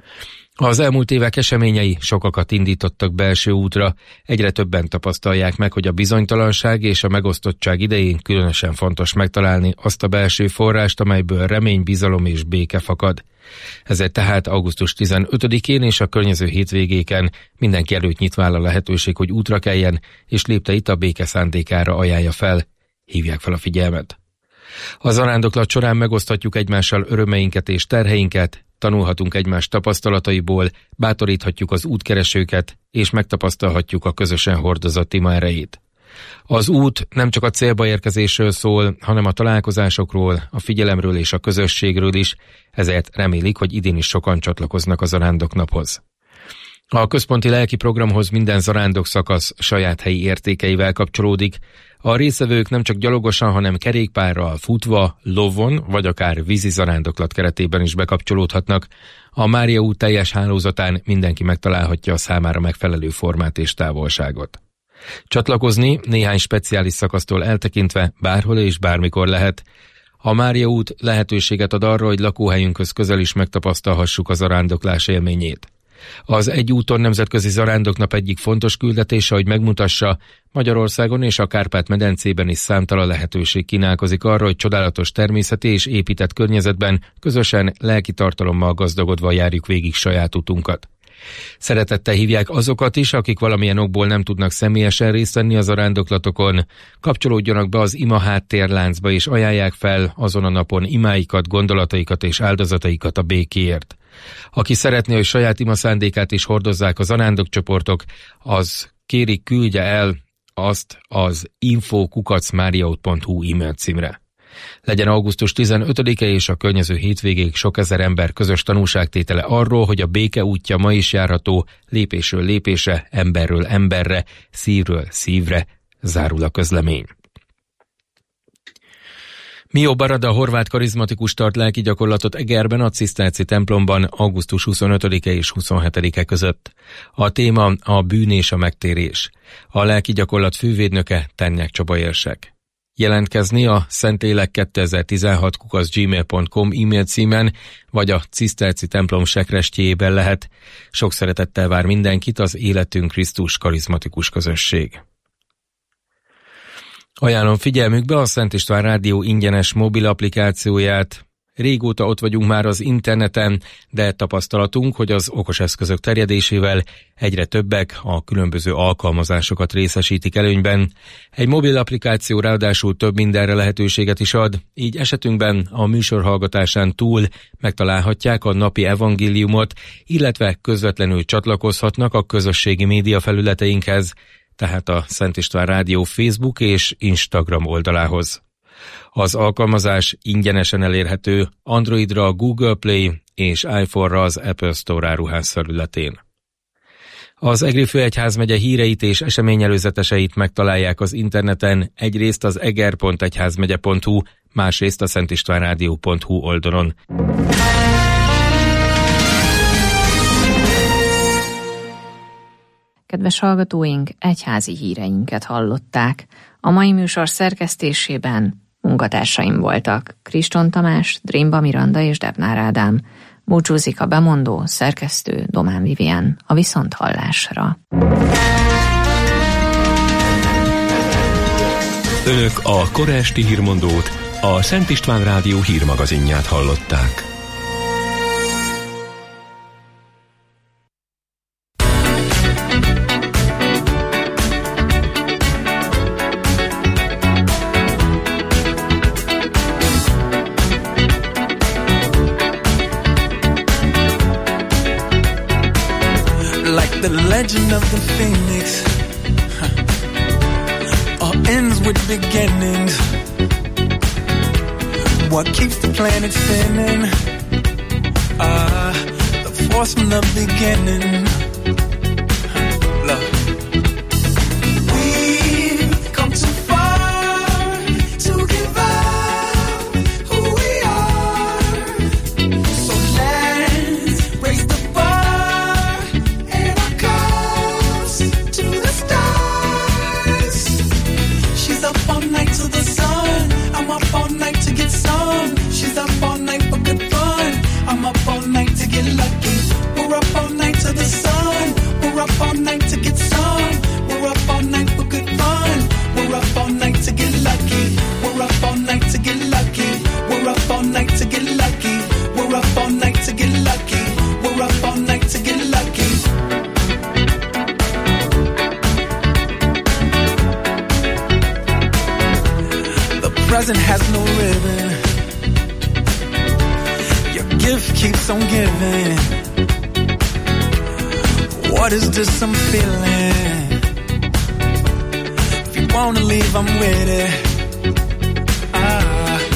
Az elmúlt évek eseményei sokakat indítottak belső útra, egyre többen tapasztalják meg, hogy a bizonytalanság és a megosztottság idején különösen fontos megtalálni azt a belső forrást, amelyből remény, bizalom és béke fakad. Ezért tehát augusztus tizenötödikén és a környező hétvégéken mindenki előtt nyitva áll a lehetőség, hogy útra keljen, és lépteit a béke szándékára ajánlja fel. Hívják fel a figyelmet. A zarándoklat során megoszthatjuk egymással örömeinket és terheinket, tanulhatunk egymás tapasztalataiból, bátoríthatjuk az útkeresőket, és megtapasztalhatjuk a közösen hordozott ima erejét. Az út nem csak a célba érkezésről szól, hanem a találkozásokról, a figyelemről és a közösségről is, ezért remélik, hogy idén is sokan csatlakoznak a zarándoknaphoz. A központi lelki programhoz minden zarándok szakasz saját helyi értékeivel kapcsolódik. A résztvevők nem csak gyalogosan, hanem kerékpárral, futva, lovon vagy akár vízi zarándoklat keretében is bekapcsolódhatnak. A Mária út teljes hálózatán mindenki megtalálhatja a számára megfelelő formát és távolságot. Csatlakozni néhány speciális szakasztól eltekintve bárhol és bármikor lehet. A Mária út lehetőséget ad arra, hogy lakóhelyünkhöz közel is megtapasztalhassuk a zarándoklás élményét. Az Egy úton nemzetközi zarándoknap egyik fontos küldetése, hogy megmutassa, Magyarországon és a Kárpát-medencében is számtalan lehetőség kínálkozik arra, hogy csodálatos természeti és épített környezetben közösen lelki tartalommal gazdagodva járjuk végig saját utunkat. Szeretettel hívják azokat is, akik valamilyen okból nem tudnak személyesen részt venni a zarándoklatokon. Kapcsolódjanak be az ima háttérláncba és ajánlják fel azon a napon imáikat, gondolataikat és áldozataikat a békéért. Aki szeretné, hogy saját ima szándékát is hordozzák a zarándokcsoportok, az kérik, küldje el azt az info kukac mariaút pont hu e-mail címre. Legyen augusztus tizenötödike és a környező hétvégéig sok ezer ember közös tanúságtétele arról, hogy a béke útja ma is járható, lépésről lépésre, emberről emberre, szívről szívre, zárul a közlemény. Mio Barada horvát karizmatikus tart lelki gyakorlatot Egerben a Ciszterci templomban augusztus huszonötödike és huszonhetedike között. A téma a bűn és a megtérés. A lelki gyakorlat fővédnöke Ternyák Csaba érsek. Jelentkezni a szentélek kétezer-tizenhat kukac gmail pont com e-mail címen, vagy a Ciszterci templom sekrestjéjében lehet. Sok szeretettel vár mindenkit az Életünk Krisztus karizmatikus közösség. Ajánlom figyelmükbe a Szent István Rádió ingyenes mobil applikációját. Régóta ott vagyunk már az interneten, de tapasztalatunk, hogy az okos eszközök terjedésével egyre többek a különböző alkalmazásokat részesítik előnyben. Egy mobil applikáció ráadásul több mindenre lehetőséget is ad, így esetünkben a műsor hallgatásán túl megtalálhatják a napi evangéliumot, illetve közvetlenül csatlakozhatnak a közösségi média felületeinkhez, tehát a Szent István Rádió Facebook és Instagram oldalához. Az alkalmazás ingyenesen elérhető Androidra a Google Play és iPhone-ra az Apple Store áruház felületén. Az Egri főegyházmegye híreit és eseményelőzeteseit megtalálják az interneten, egyrészt az eger pont egyházmegye pont hu, másrészt a szentistvánrádió pont hu oldalon. Kedves hallgatóink, egyházi híreinket hallották. A mai műsor szerkesztésében Munkatársaim voltak: Kriston Tamás, Drémba Miranda és Debnár Ádám. Búcsúzik a bemondó, szerkesztő Domán Vivien. A viszonthallásra. Önök a kora esti hírmondót, a Szent István Rádió hírmagazinját hallották. Like the legend of the phoenix, huh. All ends with beginnings. What keeps the planet spinning? Uh, the force from the beginning. Huh. Love. We've come too far to give up who we are. So let's raise the bar and our cups to the stars. She's up all night to the sun. I'm up all night to get some. She's up all night for good fun. I'm up all night to get lucky. We're up all night to the sun. We're up all night to get some. We're up all night for good fun. We're up all night to get lucky. We're up all night to get lucky. We're up all night to get lucky. We're up all night to get lucky. We're up all night to get lucky. The present has no ribbon. Your gift keeps on giving. What is this I'm feeling? If you wanna leave, I'm with it. Ah.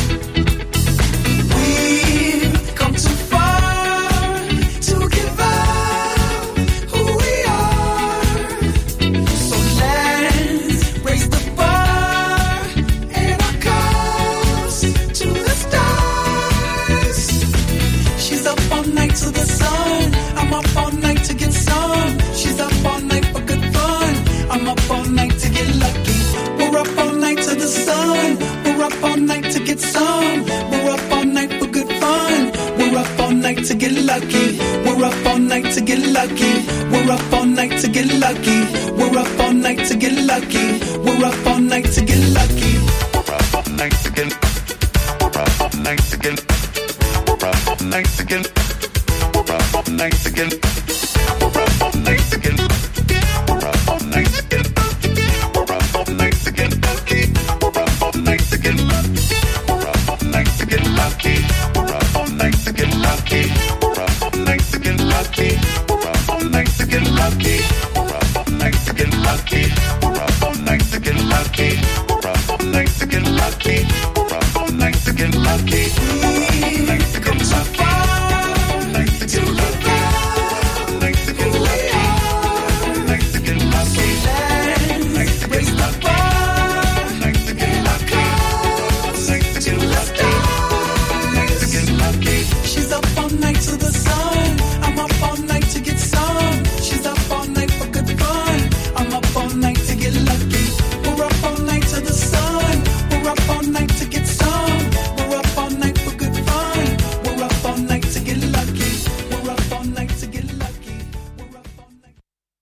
We've come too far to give up who we are. So let's raise the bar and our cups to the stars. She's up all night to the sun. I'm up all night to get some. She's up all night for good fun. I'm up all night to get lucky. We're up all night to the sun. We're up all night to get some. We're up all night for good fun. We're up all night to get lucky. We're up all night to get lucky. We're up all night to get lucky. We're up all night to get lucky. We're up all night to get lucky. We're up all night to get. We're up all night to get. We're up all night to get. We're up all night to get. We're up all night to get. We're up all night to get. We're up all night to get lucky. We're up all night to get lucky. We're up all night to get lucky. We're up all night to get lucky. We're up all night to get lucky. We're up all night to get lucky. We're up all night to get lucky. We're up all night to get lucky. We're up all night to get lucky. We're up all night to get lucky. We come so far to look up, to get lucky, to get lucky. Let's raise the bar to get lucky, to the stars. To get lucky. She's up all night to the sun. I'm up all night to get some. She's up all night for good fun. I'm up all night to get lucky. We're up all night to the sun. We're up all night to get some. We're up all night for good fun. We're up all night to get lucky. We're up all night to get lucky. We're up all night.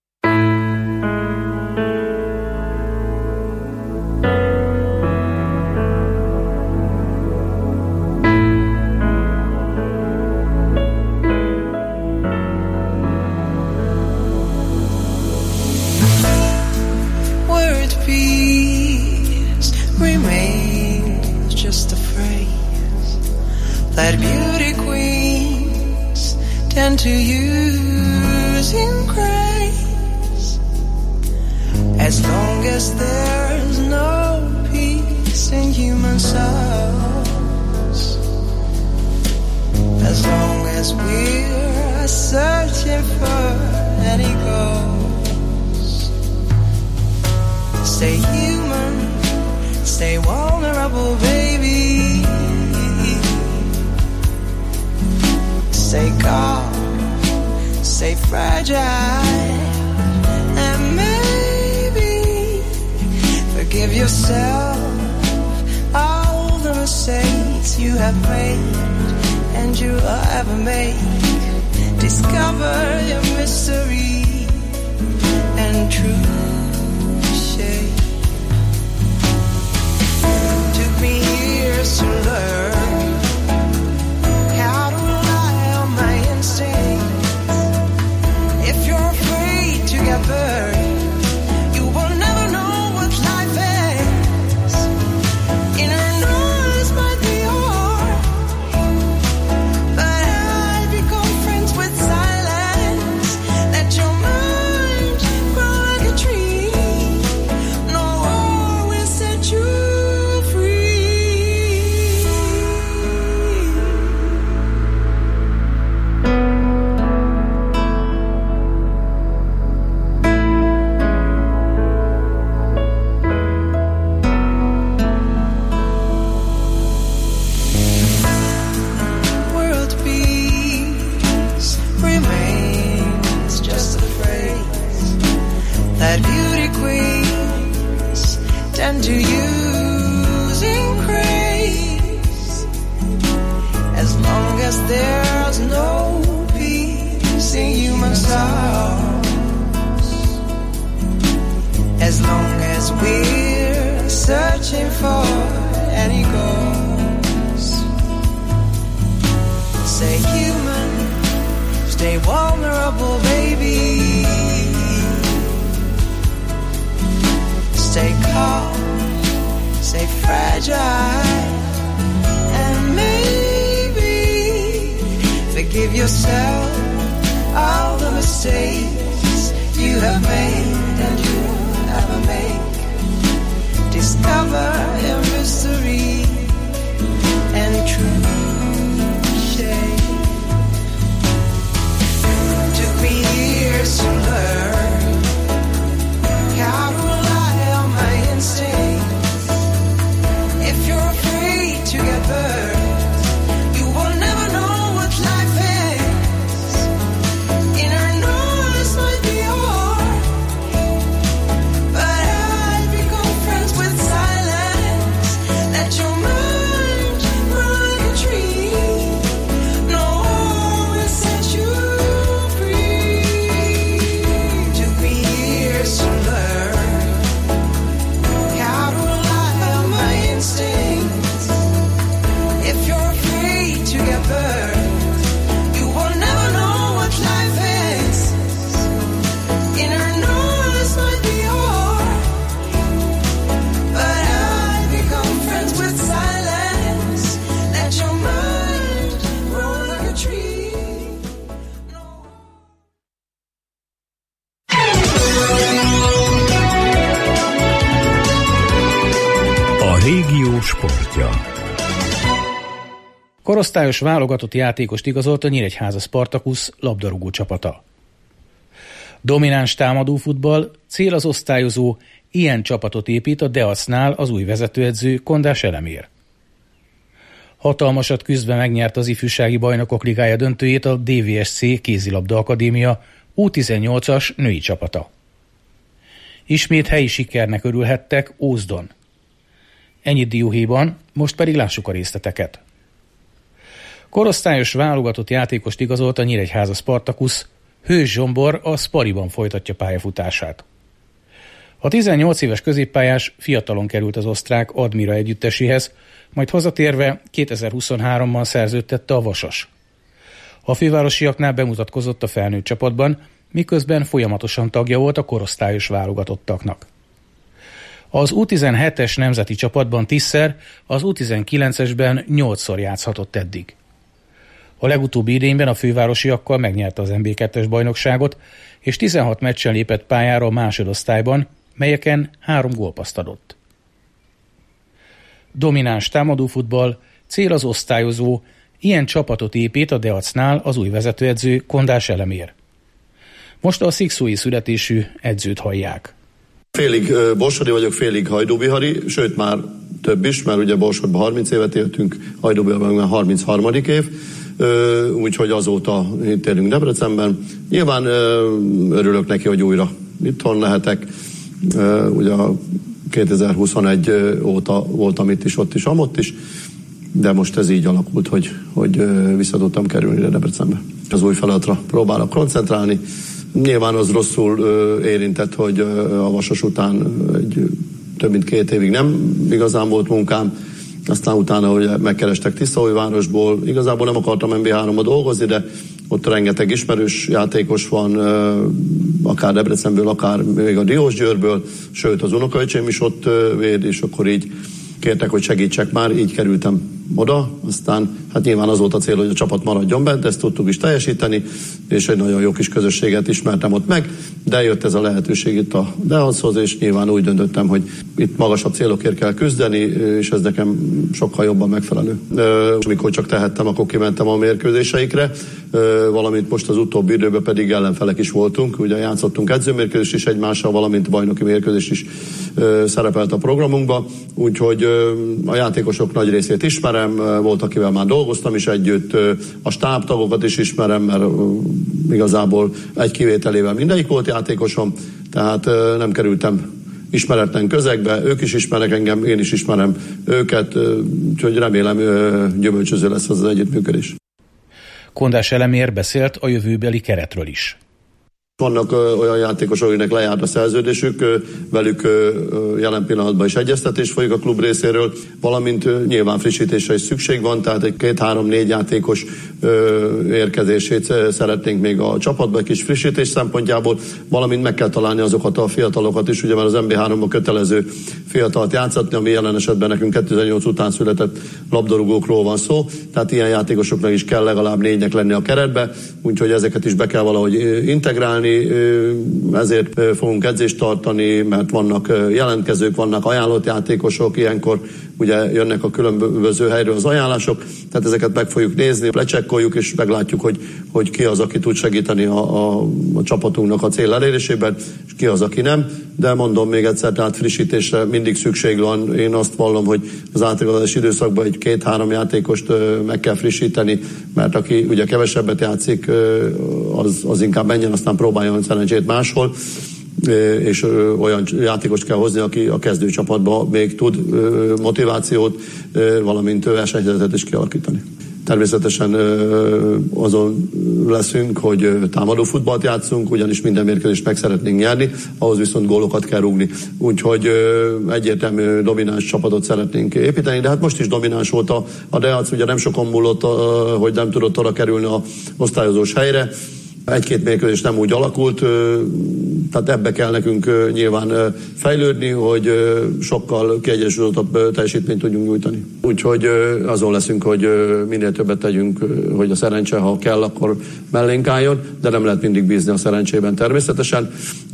Word peace remains just a phrase that beauty queens tend to use in grace. As long as there's no peace in human souls, as long as we're searching for any goals, stay human, stay vulnerable, baby. Stay calm, stay fragile, and maybe forgive yourself all you have made and you will ever make. Discover your mystery and true shape. Took me years to learn how to rely on my instincts. If you're afraid to get burned, you will never know what life is. Inner noise might be hard, but I become friends with silence. Let your mind grow like a tree. No war will set you world peace remains just a phrase that beauty queens tend to use in craze. As long as there's no peace in human souls, as long as we're searching for any goals. Stay human, stay vulnerable, baby. Stay calm, stay fragile, and maybe forgive yourself all the mistakes you have made and you will ever make. Discover your mystery and true shape. Took me years to learn how to rely on my instincts. If you're afraid to get burned, you will never know what life is. Inner noise might be hard, but I become friends with silence. Let your mind grow like a tree. No war will set you free. Took me years to learn how to rely on my instincts. If you're afraid to get burned, you will never know what life is. Inner noise might be hard, but I become friends with silence. Let your mind grow like a tree. A régió sportja. Korosztályos válogatott játékost igazolt a Nyíregyháza Spartacus labdarúgó csapata. Domináns támadó futball, cél az osztályozó, ilyen csapatot épít a Deacnál az új vezetőedző Kondás Elemér. Hatalmasat küzdve megnyert az ifjúsági bajnokok ligája döntőjét a dé vé es cé Kézilabda Akadémia U tizennyolcas női csapata. Ismét helyi sikernek örülhettek Ózdon. Ennyit dióhéjban, most pedig lássuk a részleteket. Korosztályos válogatott játékost igazolt a Nyíregyháza Spartacus, Hős Zsombor a Spariban folytatja pályafutását. A tizennyolc éves középpályás fiatalon került az osztrák Admira együtteséhez, majd hazatérve kétezer-huszonháromban szerződtette a Vasas. A fővárosiaknál bemutatkozott a felnőtt csapatban, miközben folyamatosan tagja volt a korosztályos válogatottaknak. Az U tizenhetes nemzeti csapatban tízszer, az U tizenkilencesben nyolcszor játszhatott eddig. A legutóbbi idényben a fővárosiakkal megnyerte az en bé kettes bajnokságot, és tizenhat meccsen lépett pályára a másodosztályban, melyeken három gólpaszt adott. Domináns támadófutball, cél az osztályozó, ilyen csapatot épít a Deacnál az új vezetőedző Kondás Elemér. Most a szikszói születésű edzőt hallják. Félig borsodi vagyok, félig hajdúbihari, sőt már több is, mert ugye Borsodban harminc évet éltünk, Hajdúbiharban már harmincharmadik év, úgyhogy azóta itt élünk Debrecenben. Nyilván örülök neki, hogy újra itthon lehetek. Ugye kétezer-huszonegy óta voltam itt is, ott is, amott is. de most ez így alakult, hogy, hogy vissza tudtam kerülni ide Debrecenbe. Az új feladatra próbálok koncentrálni. Nyilván az rosszul érintett, hogy a Vasas után egy, több mint két évig nem igazán volt munkám, aztán utána, hogy megkerestek Tiszaújvárosból, igazából nem akartam en bé háromba dolgozni, de ott rengeteg ismerős játékos van, akár Debrecenből, akár még a Diósgyőrből, sőt az unokaöcsém is ott véd, és akkor így kértek, hogy segítsek már, így kerültem oda, aztán hát nyilván az volt a cél, hogy a csapat maradjon bent, ezt tudtuk is teljesíteni, és egy nagyon jó kis közösséget ismertem ott meg, de jött ez a lehetőség itt a Deachoz, és nyilván úgy döntöttem, hogy itt magasabb célokért kell küzdeni, és ez nekem sokkal jobban megfelelő. És amikor csak tehettem, akkor kimentem a mérkőzéseikre, valamint most az utóbbi időben pedig ellenfelek is voltunk, ugye játszottunk edzőmérkőzést is egymással, valamint bajnoki mérkőzés is szerepelt a programunkba, úgyhogy a játékosok nagy részét ismerem, volt, akivel már dolgoztam is együtt, a stábtagokat is ismerem, mert igazából egy kivételével mindegyik volt játékosom, tehát nem kerültem ismeretlen közegbe, ők is ismernek engem, én is ismerem őket, úgyhogy remélem gyümölcsöző lesz az, az együttműködés. Kondás Elemér beszélt a jövőbeli keretről is. Vannak ö, olyan játékosok, akiknek lejárt a szerződésük, ö, velük ö, jelen pillanatban is egyeztetés folyik a klub részéről, valamint ö, nyilván frissítésre is szükség van, tehát egy két-három-négy játékos ö, érkezését szeretnénk még a csapatba egy kis frissítés szempontjából, valamint meg kell találni azokat a fiatalokat is, ugye már az en bé háromban kötelező fiatalt játszatni, ami jelen esetben nekünk kétezer-nyolc után született labdarúgókról van szó, tehát ilyen játékosoknak is kell legalább négynek lenni a keretbe, úgyhogy ezeket is be kell valahogy integrálni, ezért fogunk edzést tartani, mert vannak jelentkezők, vannak ajánlott játékosok, ilyenkor ugye jönnek a különböző helyről az ajánlások, tehát ezeket meg fogjuk nézni, lecsekkoljuk, és meglátjuk, hogy, hogy ki az, aki tud segíteni a, a, a csapatunknak a cél elérésében, és ki az, aki nem, de mondom még egyszer, tehát frissítésre mindig szükség van. Én azt vallom, hogy az átigazolási időszakban egy két-három játékost meg kell frissíteni, mert aki ugye kevesebbet játszik, az, az inkább menjen, aztán próbáljon szerencsét máshol, és olyan játékost kell hozni, aki a kezdőcsapatban még tud motivációt, valamint versenyhelyzetet is kialakítani. Természetesen azon leszünk, hogy támadó futballt játszunk, ugyanis minden mérkőzést meg szeretnénk nyerni, ahhoz viszont gólokat kell rúgni. Úgyhogy egyértelmű domináns csapatot szeretnénk építeni, de hát most is domináns volt a, a Deac, ugye nem sokon múlott, hogy nem tudott oda kerülni a osztályozós helyre. Egy-két mérkőzés nem úgy alakult, tehát ebbe kell nekünk nyilván fejlődni, hogy sokkal kiegyensúlyozottabb teljesítményt tudjunk nyújtani. Úgyhogy azon leszünk, hogy minél többet tegyünk, hogy a szerencse, ha kell, akkor mellénk álljon, de nem lehet mindig bízni a szerencsében természetesen.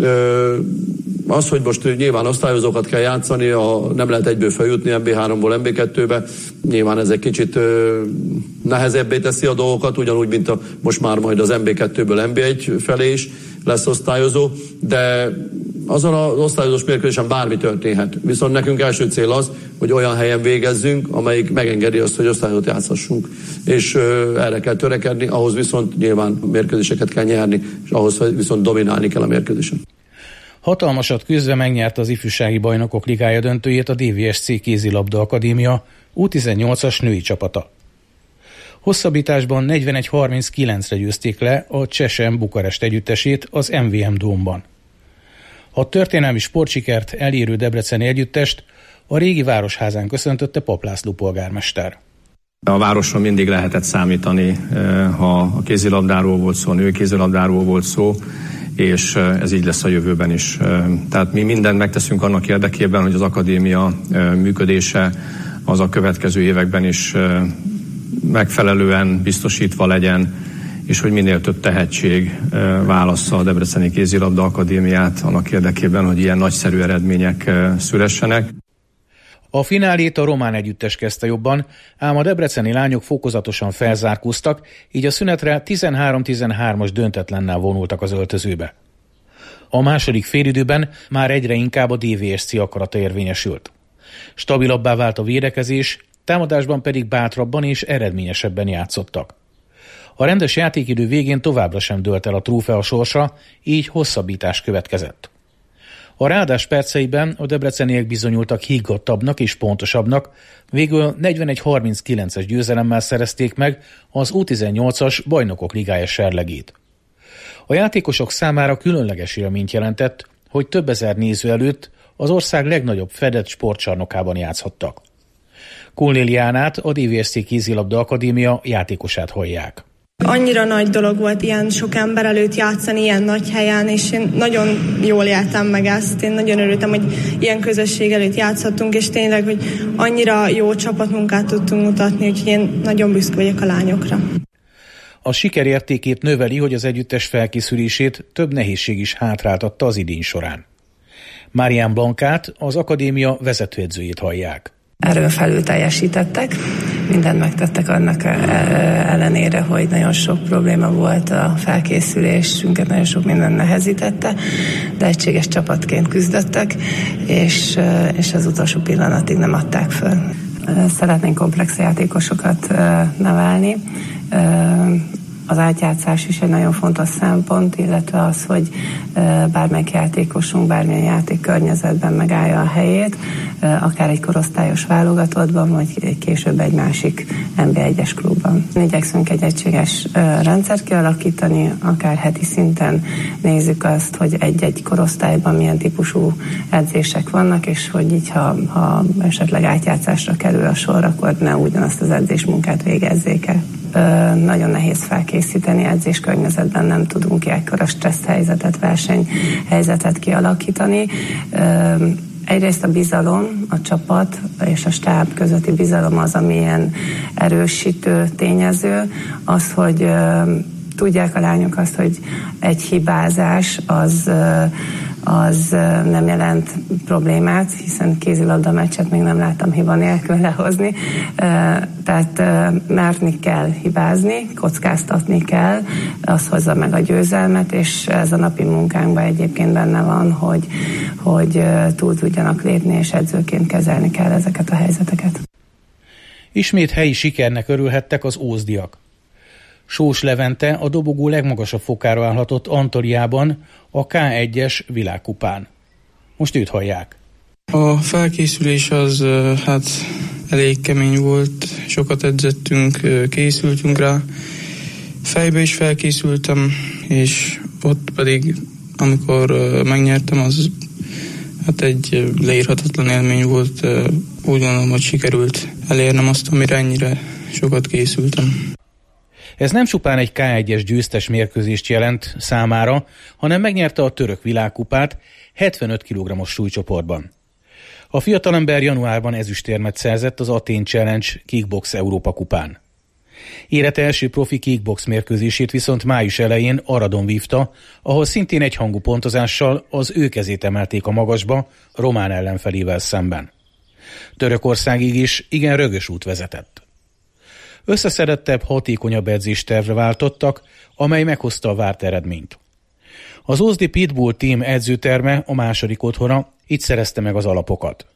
Az, hogy most nyilván osztályozókat kell játszani, a, nem lehet egyből feljutni en bé háromból en bé kettőbe, nyilván ez egy kicsit nehezebbé teszi a dolgokat, ugyanúgy, mint a, most már majd az en bé kettőből en bé egy felé is lesz osztályozó, de azon az osztályozós mérkőzésen bármi történhet. Viszont nekünk első cél az, hogy olyan helyen végezzünk, amelyik megengedi azt, hogy osztályozót játszhassunk. És ö, erre kell törekedni, ahhoz viszont nyilván mérkőzéseket kell nyerni, és ahhoz viszont dominálni kell a mérkőzésen. Hatalmasat küzdve megnyerte az ifjúsági bajnokok ligája döntőjét a dé vé es cé kézilabda akadémia U tizennyolcas női csapata. Hosszabbításban negyvenegy harminckilencre győzték le a Csesem Bukarest együttesét az em vé em Dómban. A történelmi sportsikert elérő debreceni együttest a régi Városházán köszöntötte Pap László polgármester. A városon mindig lehetett számítani, ha a kézilabdáról volt szó, a női kézilabdáról volt szó, és ez így lesz a jövőben is. Tehát mi mindent megteszünk annak érdekében, hogy az akadémia működése az a következő években is megfelelően biztosítva legyen, és hogy minél több tehetség válassza a Debreceni Kézilabda Akadémiát annak érdekében, hogy ilyen nagyszerű eredmények szülessenek. A finálét a román együttes kezdte jobban, ám a debreceni lányok fokozatosan felzárkóztak, így a szünetre tizenhárom tizenhármas döntetlennel vonultak az öltözőbe. A második félidőben már egyre inkább a dé vé es cé akarata érvényesült. Stabilabbá vált a védekezés, támadásban pedig bátrabban és eredményesebben játszottak. A rendes játékidő végén továbbra sem dőlt el a trófea sorsa, így hosszabbítás következett. A ráadás perceiben a debreceniek bizonyultak higgadtabbnak és pontosabbnak, végül negyvenegy harminckilences győzelemmel szerezték meg az U tizennyolcas Bajnokok Ligája serlegét. A játékosok számára különleges élményt jelentett, hogy több ezer néző előtt az ország legnagyobb fedett sportcsarnokában játszhattak. Kulnéliánát, a dé vé es cé Kézilabda Akadémia játékosát hallják. Annyira nagy dolog volt ilyen sok ember előtt játszani, ilyen nagy helyen, és én nagyon jól éltem meg ezt. Én nagyon örültem, hogy ilyen közösség előtt játszhattunk, és tényleg, hogy annyira jó csapatmunkát tudtunk mutatni, úgyhogy én nagyon büszke vagyok a lányokra. A siker értékét növeli, hogy az együttes felkészülését több nehézség is hátráltatta az idény során. Marian Blankát, az akadémia vezetőedzőjét hallják. Erről felül teljesítettek, mindent megtettek annak ellenére, hogy nagyon sok probléma volt a felkészülésünket, nagyon sok minden nehezítette, de egységes csapatként küzdöttek, és, és az utolsó pillanatig nem adták föl. Szeretnénk komplex játékosokat nevelni. Az átjátszás is egy nagyon fontos szempont, illetve az, hogy bármelyik játékosunk bármilyen játék környezetben megállja a helyét, akár egy korosztályos válogatottban, vagy később egy másik en bé egyes klubban. Igyekszünk egy egységes rendszert kialakítani, akár heti szinten nézzük azt, hogy egy-egy korosztályban milyen típusú edzések vannak, és hogy így, ha, ha esetleg átjátszásra kerül a sor, akkor ne ugyanazt az edzésmunkát végezzék el. Ö, nagyon nehéz felkészíteni, edzés környezetben nem tudunk ekkora stressz helyzetet, versenyhelyzetet kialakítani. Ö, egyrészt a bizalom, a csapat és a stáb közötti bizalom az, ami ilyen erősítő tényező, az, hogy ö, tudják a lányok azt, hogy egy hibázás az, az nem jelent problémát, hiszen kézilabda meccset még nem láttam hiba nélkül lehozni. Tehát merni kell hibázni, kockáztatni kell, az hozza meg a győzelmet, és ez a napi munkánkban egyébként benne van, hogy, hogy túl tudjanak lépni, és edzőként kezelni kell ezeket a helyzeteket. Ismét helyi sikernek örülhettek az ózdiak. Sós Levente a dobogó legmagasabb fokára állhatott Antaliában, a ká egyes világkupán. Most őt hallják. A felkészülés az hát elég kemény volt, sokat edzettünk, készültünk rá. Fejbe is felkészültem, és ott pedig, amikor megnyertem, az hát egy leírhatatlan élmény volt. Úgy gondolom, hogy sikerült elérnem azt, amire ennyire sokat készültem. Ez nem csupán egy ká egyes győztes mérkőzést jelent számára, hanem megnyerte a török világkupát hetvenöt kilogrammos súlycsoportban. A fiatalember januárban ezüstérmet szerzett az Athén Challenge Kickbox Európa kupán. Élete első profi kickbox mérkőzését viszont május elején Aradon vívta, ahol szintén egyhangú pontozással az ő kezét emelték a magasba román ellenfelével szemben. Törökországig is igen rögös út vezetett. Összeszedettebb, hatékonyabb edzéstervre váltottak, amely meghozta a várt eredményt. Az ózdi Pitbull Team edzőterme a második otthona, itt szerezte meg az alapokat.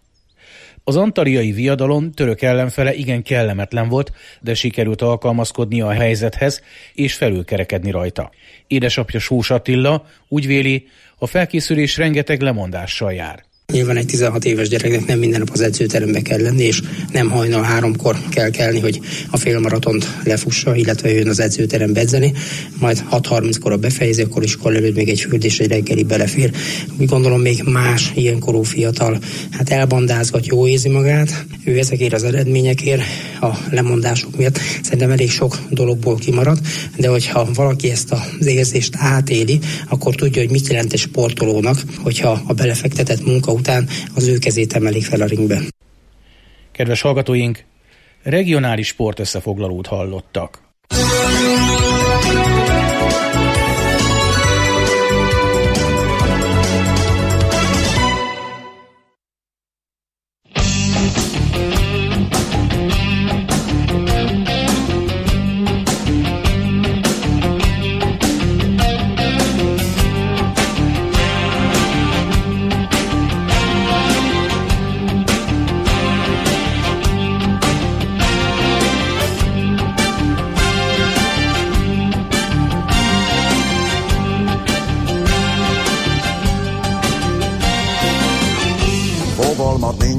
Az antaliai viadalon török ellenfele igen kellemetlen volt, de sikerült alkalmazkodnia a helyzethez és felülkerekedni rajta. Édesapja Sós Attila úgy véli, a felkészülés rengeteg lemondással jár. Nyilván egy tizenhat éves gyereknek nem minden nap az edzőterembe kell lenni, és nem hajnal háromkor kell kelni, hogy a félmaratont lefussa, illetve jön az edzőterembe edzeni, majd hat harminckor a befejezi, akkor iskola előtt még egy fürdés, egy reggeli belefér. Úgy gondolom, még más ilyenkorú fiatal hát elbandázgat, jó érzi magát. Ő ezekért az eredményekért, a lemondások miatt szerintem elég sok dologból kimarad, de hogyha valaki ezt az érzést átéli, akkor tudja, hogy mit jelent egy sportolónak, hogyha a belefektetett munka után az ő kezét emelik fel a ringbe. Kedves hallgatóink, regionális sportösszefoglalót hallottak.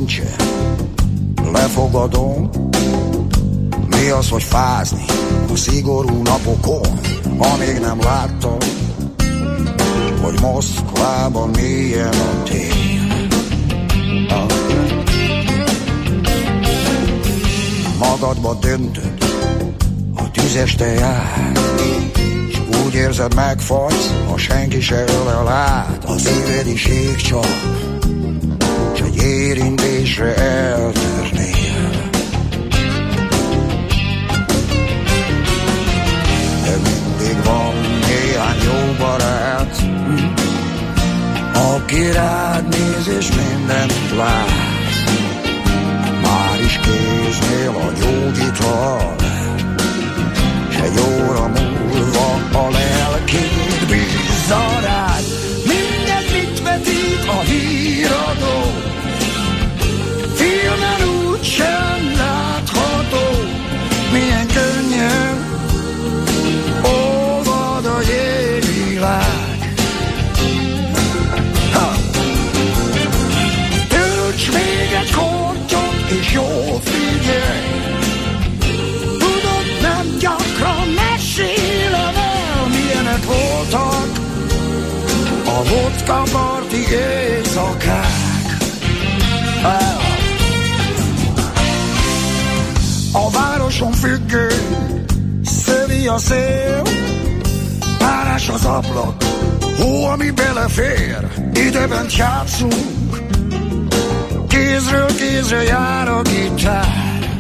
nincsen, lefogadom. Mi az, hogy fázni a szigorú napokon, amíg nem láttam, hogy Moszkvában milyen a tél. Magadba döntöd, a tüzeste jár, s úgy érzed, megfagysz, ha senki se ölel át. A szíved is ég csak, s egy érintésre eltörnél. De mindig van néhány jó barát, aki rád néz és mindent lát. Már is kéznél a gyógyítal, s egy óra múlva a lelkét bízza rád. Mindent mit vetít a híradó, filmen úgy sem látható. Milyen könnyen olvad a jégvilág. Tölts még egy kortyot és jól figyelj, tudod, nem gyakran mesélem el, milyenek voltak a vodka parti éjszakák. A városon függő, szövi a szél, párás az ablak, hó, ami belefér. Idebent játszunk, kézről kézre jár a gitár.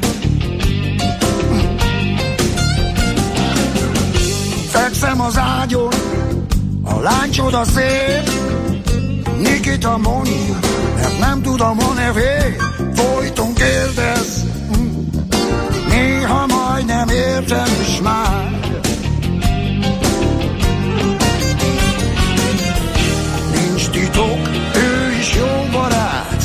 Fekszem az ágyon, a lány csoda szép, Nikita Moni, mert nem tudom a nevét. Folyton kérdez, néha majdnem értem is már. Nincs titok, ő is jó barát,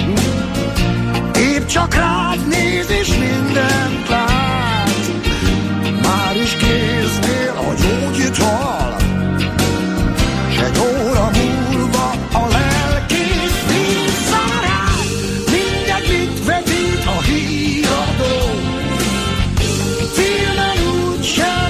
épp csak rád néz és mindent lát. Már is kéznél a gyógyítal, s egy óra múlva a lelkét bízza rád. Mindent mit vetít a híradó, filmen úgy sem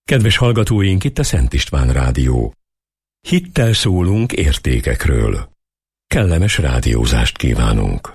Kedves hallgatóink, itt a Szent István Rádió. Hittel szólunk értékekről. Kellemes rádiózást kívánunk.